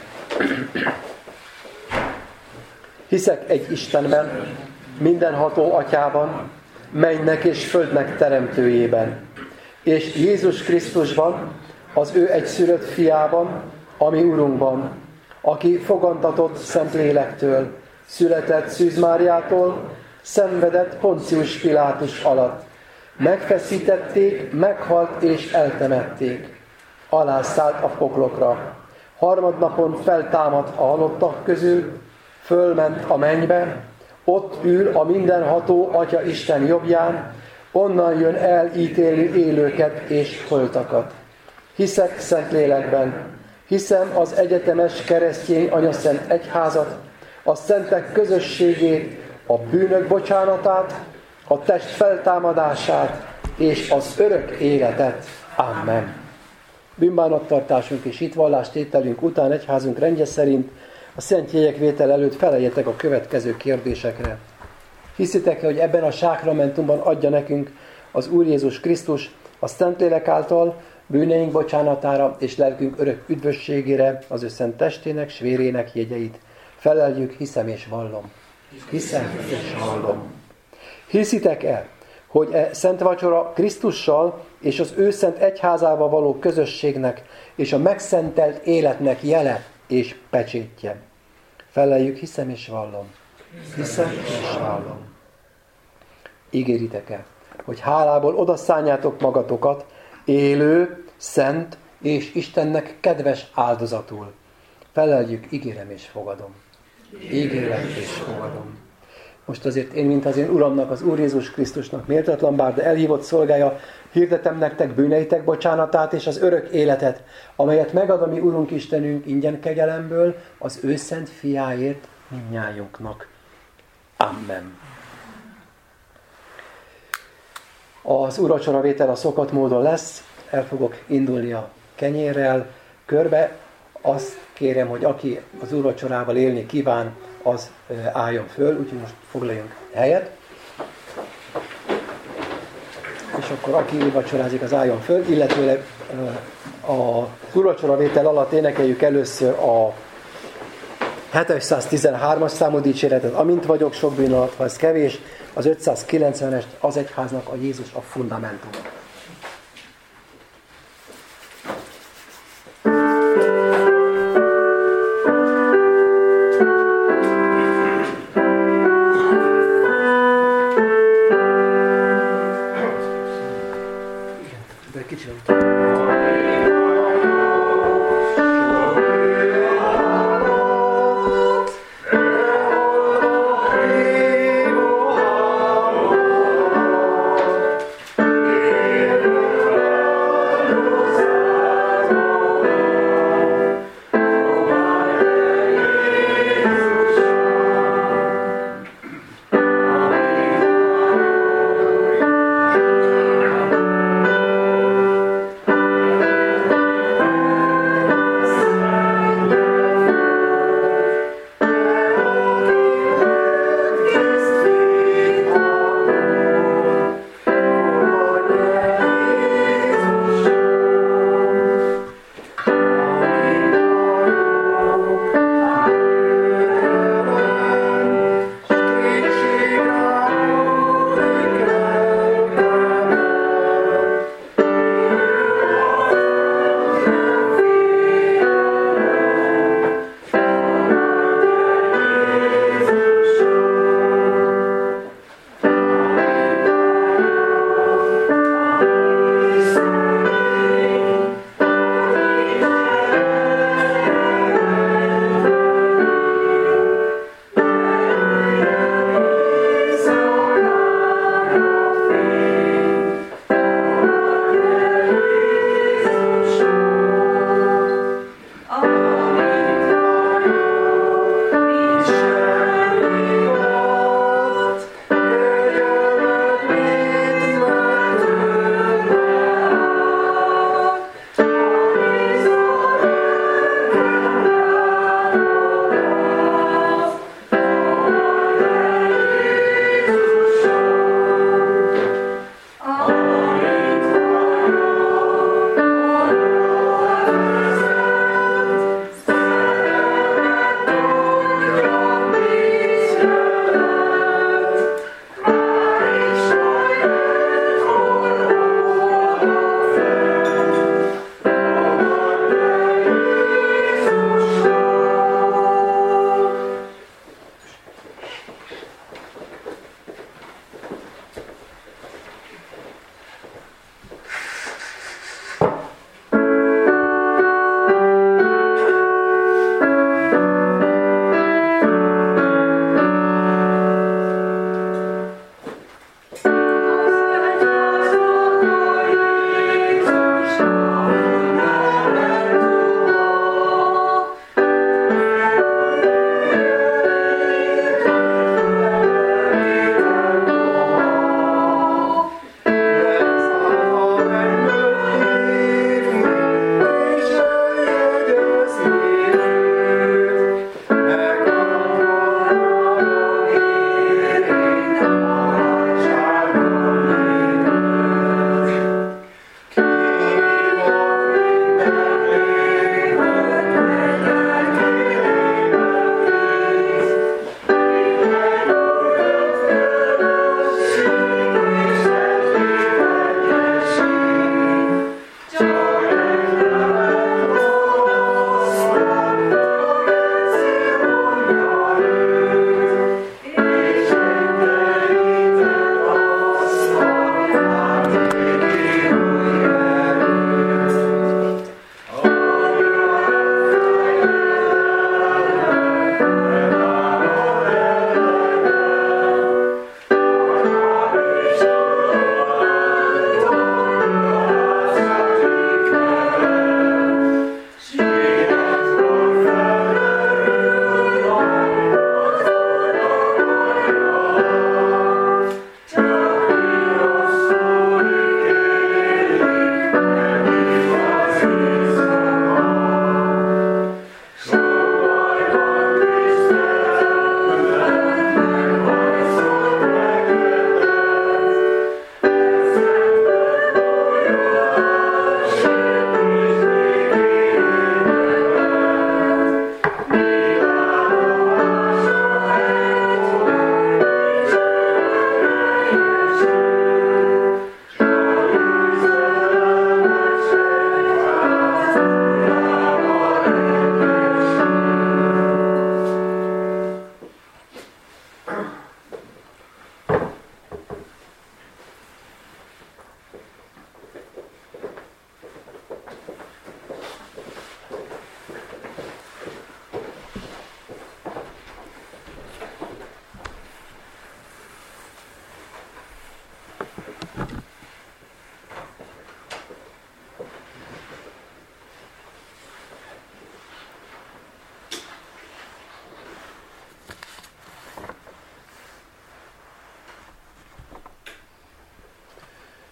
Hiszek egy Istenben, mindenható Atyában, mennynek és földnek teremtőjében, és Jézus Krisztusban, az ő egyszülött fiában, ami Urunkban, aki fogantatott Szentlélektől, született Szűz Máriától, szenvedett Poncius Pilátus alatt. Megfeszítették, meghalt és eltemették. Alászállt a poklokra. Harmadnapon feltámadt a halottak közül, fölment a mennybe, ott ül a mindenható Atya Isten jobbján, onnan jön el ítélni élőket és holtakat. Hiszek Szentlélekben, hiszem az egyetemes keresztény anyaszent egyházat, a szentek közösségét, a bűnök bocsánatát, a test feltámadását és az örök életet. Amen. Bűnbánattartásunk és hitvallástételünk után egyházunk rendje szerint a szent jegyek vétel előtt feleljetek a következő kérdésekre. Hiszitek-e, hogy ebben a sákramentumban adja nekünk az Úr Jézus Krisztus a Szentlélek által bűneink bocsánatára és lelkünk örök üdvösségére az ő szent testének s vérének jegyeit? Feleljük, hiszem és vallom. Hiszem és vallom. Hiszitek-e, hogy szent vacsora Krisztussal és az ő szent egyházával való közösségnek és a megszentelt életnek jele és pecsétje? Feleljük, hiszem és vallom. Hiszem és vallom. Ígéritek-e, hogy hálából odaszánjátok magatokat élő, szent és Istennek kedves áldozatul. Feleljük, ígérem és fogadom. Ígérem és fogadom. Most azért én, mint az én Uramnak, az Úr Jézus Krisztusnak méltatlan bár, de elhívott szolgája, hirdetem nektek bűneitek bocsánatát és az örök életet, amelyet megad a mi Urunk Istenünk ingyen kegyelemből az ő szent fiáért mindnyájunknak. Amen. Az úrvacsora vétel a szokott módon lesz, el fogok indulni a kenyérrel körbe. Azt kérem, hogy aki az úrvacsorával élni kíván, az álljon föl, úgyhogy most foglaljunk helyet. És akkor aki úrvacsorázik, az álljon föl, illetőleg az úrvacsoravétel alatt énekeljük először a 713-as számú dicséretet, amint vagyok sok bűn alatt, ha ez kevés, az 590-est, az egyháznak a Jézus a fundamentum. Yeah.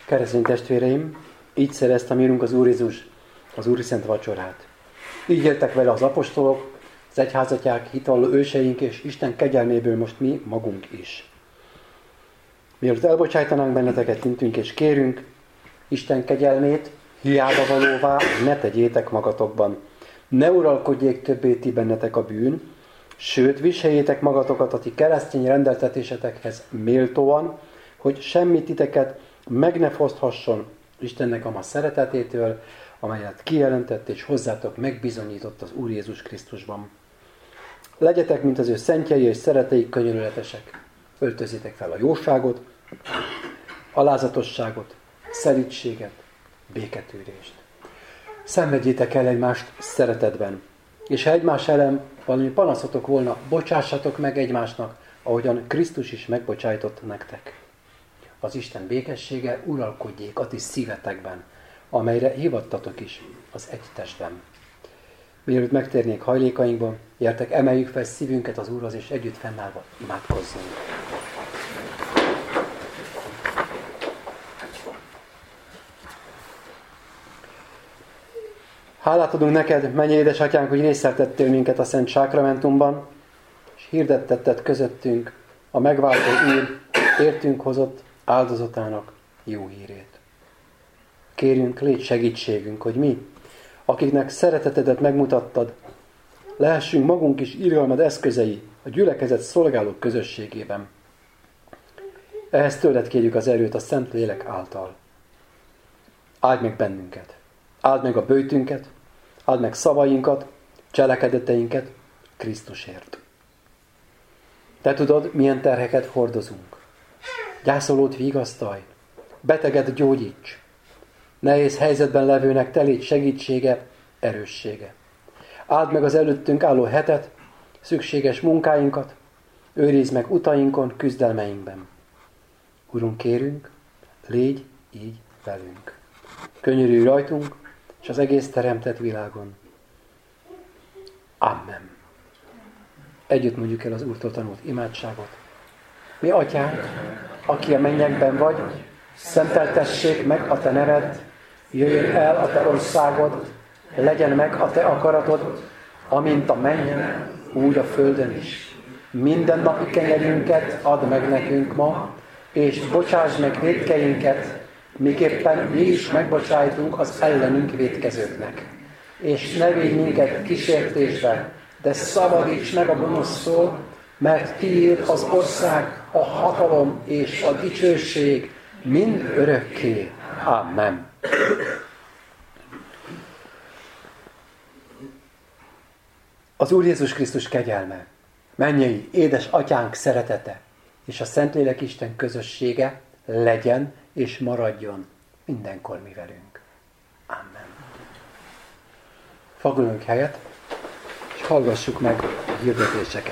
Keresztény testvéreim, így szerezte mi az Úr Jézus az Úri Szent Vacsorát. Így éltek vele az apostolok, az egyházatják, hitvalló őseink, és Isten kegyelméből most mi magunk is. Mielőtt elbocsájtanánk benneteket, intünk és kérünk, Isten kegyelmét hiába valóvá ne tegyétek magatokban. Ne uralkodjék többé ti bennetek a bűn, sőt, viseljétek magatokat a ti keresztény rendeltetésetekhez méltóan, hogy semmi titeket meg ne foszthasson Istennek a ma szeretetétől, amelyet kijelentett és hozzátok megbizonyított az Úr Jézus Krisztusban. Legyetek, mint az ő szentjei és szereteik könyörületesek. Öltözzétek fel a jóságot, alázatosságot, szelídséget, béketűrést. Szenvedjétek el egymást szeretetben, és ha egymás ellen valami panaszotok volna, bocsássatok meg egymásnak, ahogyan Krisztus is megbocsájtott nektek. Az Isten békessége uralkodjék a ti szívetekben, amelyre hívattatok is az egy testben. Mielőtt megtérnénk hajlékainkba, gyertek, emeljük fel szívünket az Úrhoz, és együtt fennállva imádkozzunk. Hálát adunk neked, mennyei édesatyánk, hogy részeltettél minket a Szent Sákramentumban, és hirdettetted közöttünk a megváltó Úr értünk hozott áldozatának jó hírét. Kérjünk, légy segítségünk, hogy mi, akiknek szeretetedet megmutattad, lehessünk magunk is irgalmad eszközei a gyülekezet szolgálók közösségében. Ehhez tőled kérjük az erőt a Szentlélek által. Áld meg bennünket, áld meg a böjtünket, áld meg szavainkat, cselekedeteinket Krisztusért. Te tudod, milyen terheket hordozunk. Gyászolót vigasztalj, beteget gyógyíts. Nehéz helyzetben levőnek te légy segítsége, erőssége. Áld meg az előttünk álló hetet, szükséges munkáinkat, őrizd meg utainkon, küzdelmeinkben. Urunk, kérünk, légy így velünk. Könyörülj rajtunk, és az egész teremtett világon. Amen. Együtt mondjuk el az Úrtól tanult imádságot. Mi atyánk, aki a mennyekben vagy, szenteltessék meg a te neved, jöjjön el a te országod, legyen meg a te akaratod, amint a mennyen, úgy a földön is. Minden napi kenyerünket add meg nekünk ma, és bocsásd meg vétkeinket, miképpen mi is megbocsájtunk az ellenünk vétkezőknek. És ne védj minket kísértésbe, de szabadíts meg a gonosztól, mert tiéd az ország, a hatalom és a dicsőség mind örökké. Amen. Az Úr Jézus Krisztus kegyelme, mennyei édes atyánk szeretete és a Szentlélek Isten közössége legyen és maradjon mindenkor mi velünk. Amen. Foglaljunk helyet, és hallgassuk meg a hirdetéseket.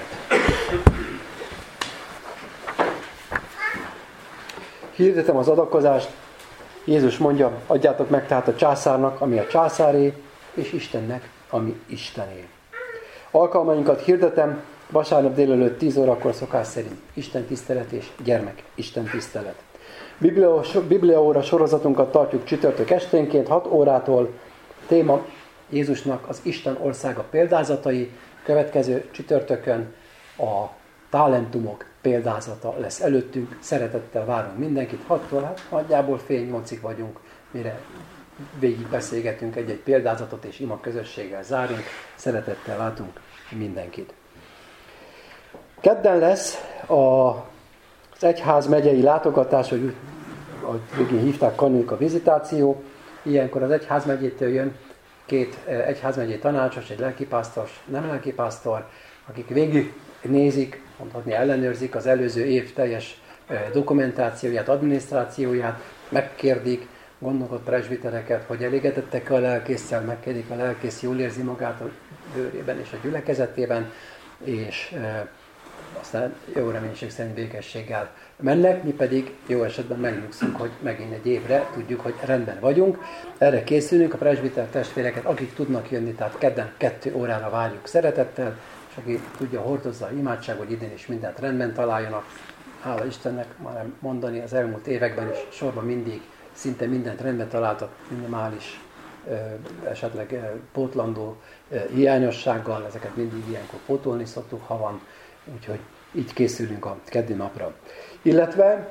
Hirdetem az adakozást. Jézus mondja, adjátok meg tehát a császárnak, ami a császáré, és Istennek, ami Istené. Alkalmainkat hirdetem, vasárnap délelőtt 10 órakor szokás szerint Isten tisztelet és gyermek Isten tisztelet. Bibliaóra sorozatunkat tartjuk csütörtök esténként 6 órától. Téma Jézusnak az Isten országa példázatai. Következő csütörtökön a talentumok példázata lesz előttünk. Szeretettel várunk mindenkit. 6-tól, hát nagyjából fél 8-ig vagyunk, mire végig beszélgetünk egy-egy példázatot és ima közösséggel zárunk. Szeretettel látunk mindenkit. Kedden lesz az egyház megyei látogatás, hogy végén hívták kanonika vizitáció. Ilyenkor az egyházmegyétől jön 2 egyházmegyei tanácsos, egy lelkipásztor, nem lelkipásztor, akik végig nézik, mondhatni ellenőrzik az előző év teljes dokumentációját, adminisztrációját, megkérdik gondokat, presbitereket, hogy elégedettek a lelkésszel, megkérdik a lelkész, jól érzi magát a bőrében és a gyülekezetében, és aztán jó reménység szerint békességgel mennek, mi pedig jó esetben megnyugszunk, hogy megint egy évre tudjuk, hogy rendben vagyunk. Erre készülünk, a presbiter testvéreket, akik tudnak jönni, tehát kedden 2 órára várjuk szeretettel, és aki tudja, hordozza a imádság, hogy idén is mindent rendben találjanak. Hála Istennek, már mondani, az elmúlt években is sorban mindig szinte mindent rendben találtak, minimális, esetleg pótlandó hiányossággal, ezeket mindig ilyenkor pótolni szoktuk, ha van, úgyhogy így készülünk a keddi napra. Illetve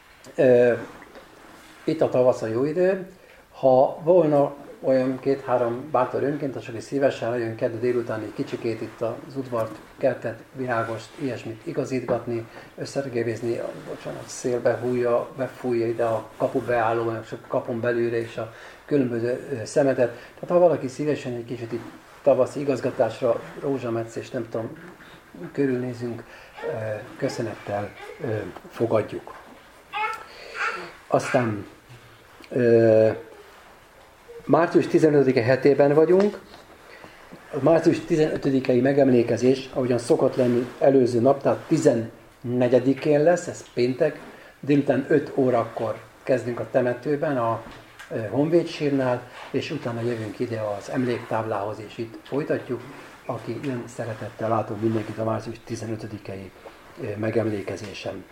itt a tavasz a jó idő, ha volna olyan 2-3 bátor önkéntes, aki szívesen jön keddi délután egy kicsikét itt az udvart, kertet, virágost, ilyesmit igazítgatni, összeregézni, bocsánat, szélbe befújja ide a kapu beálló, a kapun belülre és a különböző szemetet. Tehát ha valaki szívesen egy kicsit itt tavaszi igazgatásra, rózsametszés, nem tudom, körülnézünk, köszönettel fogadjuk. Aztán március 15-e hetében vagyunk. A március 15-i megemlékezés, ahogyan szokott lenni előző nap, tehát 14-én lesz, ez péntek, délután 5 órakor kezdünk a temetőben, a honvédsírnál, és utána jövünk ide az emléktáblához, és itt folytatjuk. Aki jön, szeretettel látom mindenkit a március 15-i megemlékezésem.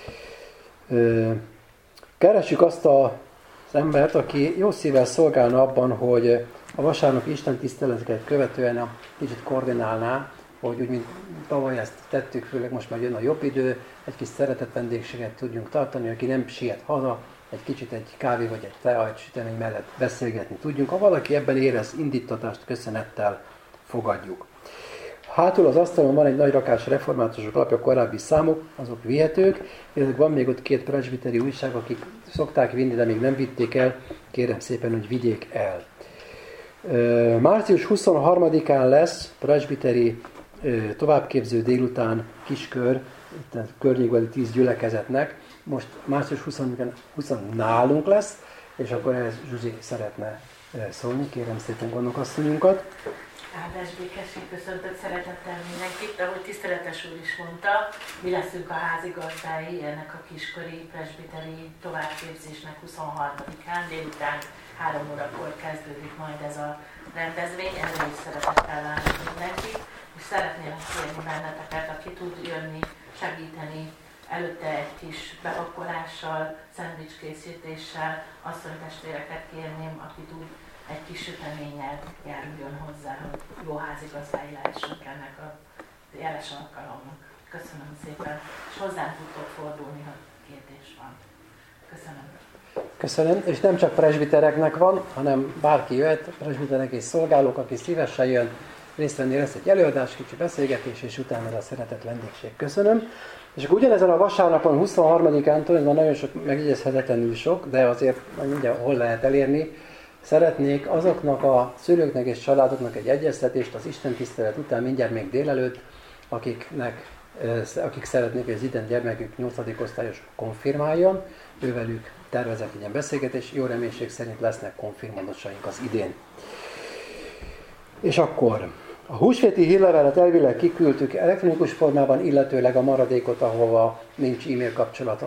Keressük azt az embert, aki jó szívvel szolgálna abban, hogy a vasárnapi istentiszteleteket követően a kicsit koordinálná, hogy úgy, mint tavaly ezt tettük, főleg most már jön a jobb idő, egy kis szeretett vendégséget tudjunk tartani, aki nem siet haza, egy kicsit egy kávé vagy egy tea, egy sütemény mellett beszélgetni tudjunk. Ha valaki ebben érez indítatást, köszönettel fogadjuk. Hátul az asztalon van egy nagy rakás reformátusok lapja, korábbi számok, azok vihetők, illetve van még ott 2 presbiteri újság, akik szokták vinni, de még nem vitték el, kérem szépen, hogy vigyék el. Március 23-án lesz presbiteri továbbképző délután kiskör, itt a környékbeli 10 gyülekezetnek. Most március 20 nálunk lesz, és akkor ez Zsuzsi szeretne szólni, kérem szépen gondnokasszonyunkat. Áldás békesség, köszöntök szeretettel mindenkit, ahogy tiszteletes úr is mondta, mi leszünk a házigazdái ennek a kiskori presbiteri továbbképzésnek 23-án, délután 3 órakor kezdődik majd ez a rendezvény, erre is szeretettel várunk mindenkit, és szeretnélek kérni benneteket, aki tud jönni, segíteni előtte egy kis bepakolással, szendvicskészítéssel, asszonytestvéreket kérném, aki tud egy kis süteménnyel járuljon hozzá, hogy jó házigazdái lehessünk ennek a jeles alkalomnak. Köszönöm szépen, és hozzám tudtok fordulni, ha kérdés van. Köszönöm. Köszönöm, és nem csak presbitereknek van, hanem bárki jöhet, presbiterek és szolgálók, aki szívesen jön részt venni, lesz egy előadás, kicsi beszélgetés, és utána a szeretett vendégség. Köszönöm. És akkor ugyanezen a vasárnapon, 23-án, tulajdonképpen nagyon sok, megjegyezhetetlenül sok, de azért majd mindjárt hol lehet elérni, szeretnék azoknak a szülőknek és családoknak egy egyeztetést az istentisztelet után mindjárt még délelőtt, akik szeretnék, hogy az idén gyermekük 8. osztályos konfirmáljon, ővelük tervezett egy ilyen beszélgetés, jó reménység szerint lesznek konfirmandosaink az idén. És akkor a húsvéti hírlevelet elvileg kiküldtük elektronikus formában, illetőleg a maradékot, ahova nincs e-mail kapcsolat,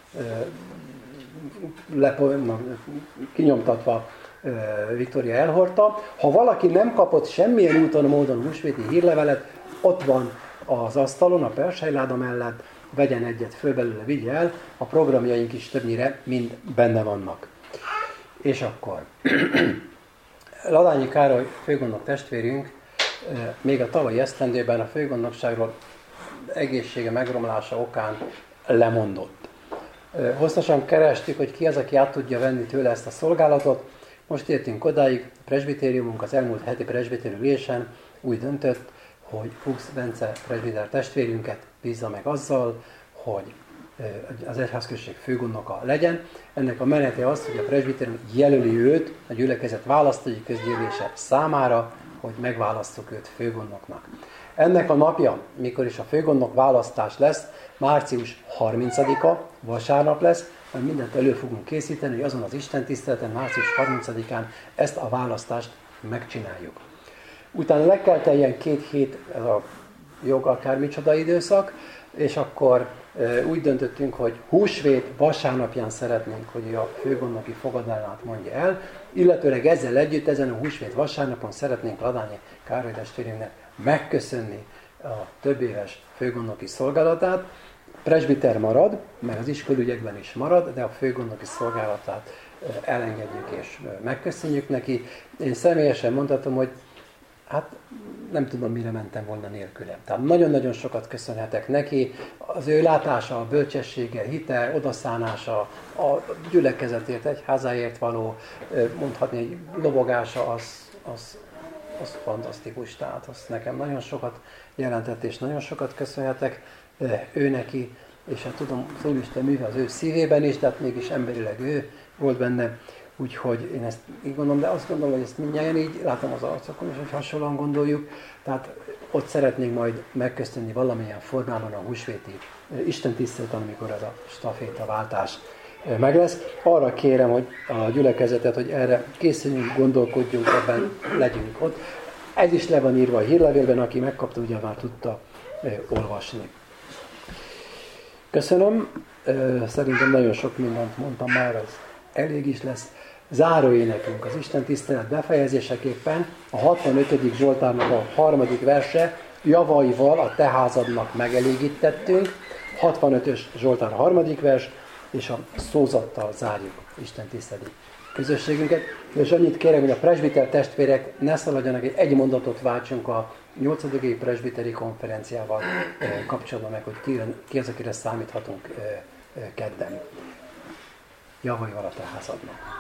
kinyomtatva Viktória elhordta. Ha valaki nem kapott semmilyen úton, módon húsvéti hírlevelet, ott van az asztalon, a perselyláda mellett, vegyen egyet föl belőle, vigye el, a programjaink is többnyire mind benne vannak. És akkor Ladányi Károly főgondnok testvérünk még a tavalyi esztendőben a főgondnokságról egészsége megromlása okán lemondott. Hosszasan kerestük, hogy ki az, aki át tudja venni tőle ezt a szolgálatot. Most értünk odáig, a presbitériumunk az elmúlt heti presbiteri ülésen úgy döntött, hogy Fuchs Bence presbiter testvérünket bízza meg azzal, hogy az egyházközség főgondnoka legyen. Ennek a menete az, hogy a presbitérium jelöli őt a gyülekezet választói közgyűlése számára, hogy megválasztjuk őt főgondnoknak. Ennek a napja, mikor is a főgondnok választás lesz, március 30-a, vasárnap lesz, mert mindent elő fogunk készíteni, hogy azon az istentiszteleten március 30-án ezt a választást megcsináljuk. Utána le kell teljen 2 hét, ez a jog akármicsoda időszak, és akkor úgy döntöttünk, hogy húsvét vasárnapján szeretnénk, hogy a főgondnoki fogadalmát mondja el, illetőleg ezzel együtt, ezen a húsvét vasárnapon szeretnénk Ladányi Károly testvérünknek megköszönni a többéves főgondnoki szolgálatát. Presbiter marad, meg az iskolügyekben is marad, de a főgondnoki szolgálatát elengedjük és megköszönjük neki. Én személyesen mondhatom, hogy hát nem tudom, mire mentem volna nélkülem. Tehát nagyon-nagyon sokat köszönhetek neki. Az ő látása, a bölcsessége, hite, odaszánása, a gyülekezetért, egyházáért való, mondhatni, egy lobogása, az fantasztikus. Tehát az nekem nagyon sokat jelentett, és nagyon sokat köszönhetek ő neki. És hát tudom, az Úristen műve az ő szívében is, de hát mégis emberileg ő volt benne. Úgyhogy én ezt így gondolom, de azt gondolom, hogy ezt mindjárt így látom az arcokon is, hogy hasonlóan gondoljuk. Tehát ott szeretnénk majd megköszönni valamilyen formában a húsvéti istentiszteleten, amikor ez a stafétaváltás meg lesz. Arra kérem, hogy a gyülekezetet, hogy erre készüljünk, gondolkodjunk, ebben legyünk ott. Ez is le van írva a hírlevélben, aki megkapta, ugye már tudta olvasni. Köszönöm, szerintem nagyon sok mindent mondtam már, az elég is lesz. Záróénekünk az Isten tisztelet befejezéseképpen a 65. Zsoltárnak a 3. verse, javaival a te házadnak megelégítettünk, 65-ös Zsoltár a 3. vers, és a szózattal zárjuk Isten tiszteleti közösségünket. És annyit kérem, hogy a presbiter testvérek ne szaladjanak, egy mondatot váltsunk a 8. presbiteri konferenciával kapcsolatban meg, hogy ki az, akire számíthatunk kedden. Javaival a te házadnak.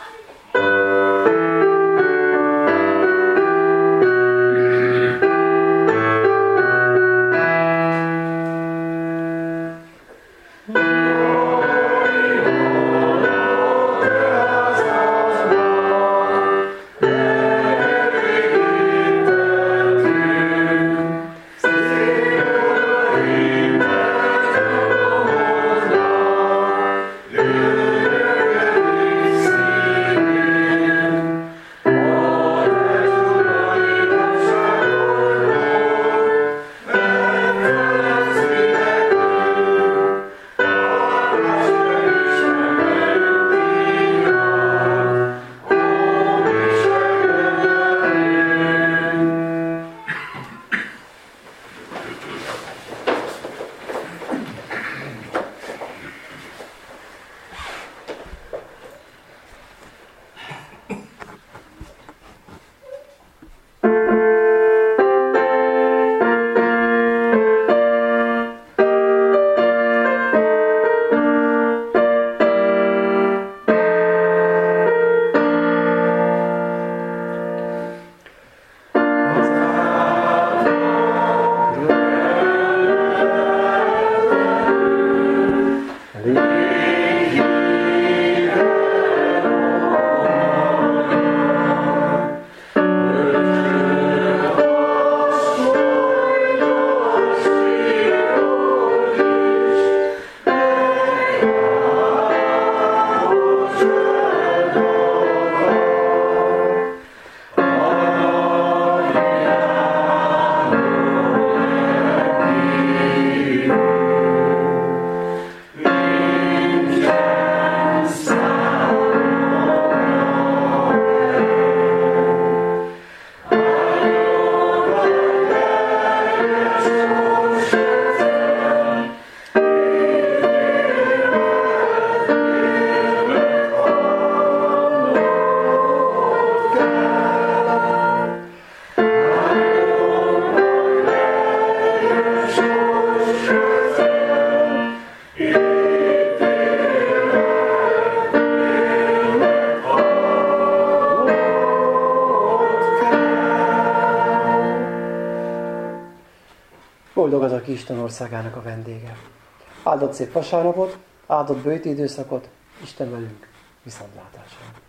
Boldog az, aki Isten országának a vendége. Áldott szép vasárnapot, áldott bőti időszakot, Isten velünk, viszontlátásra.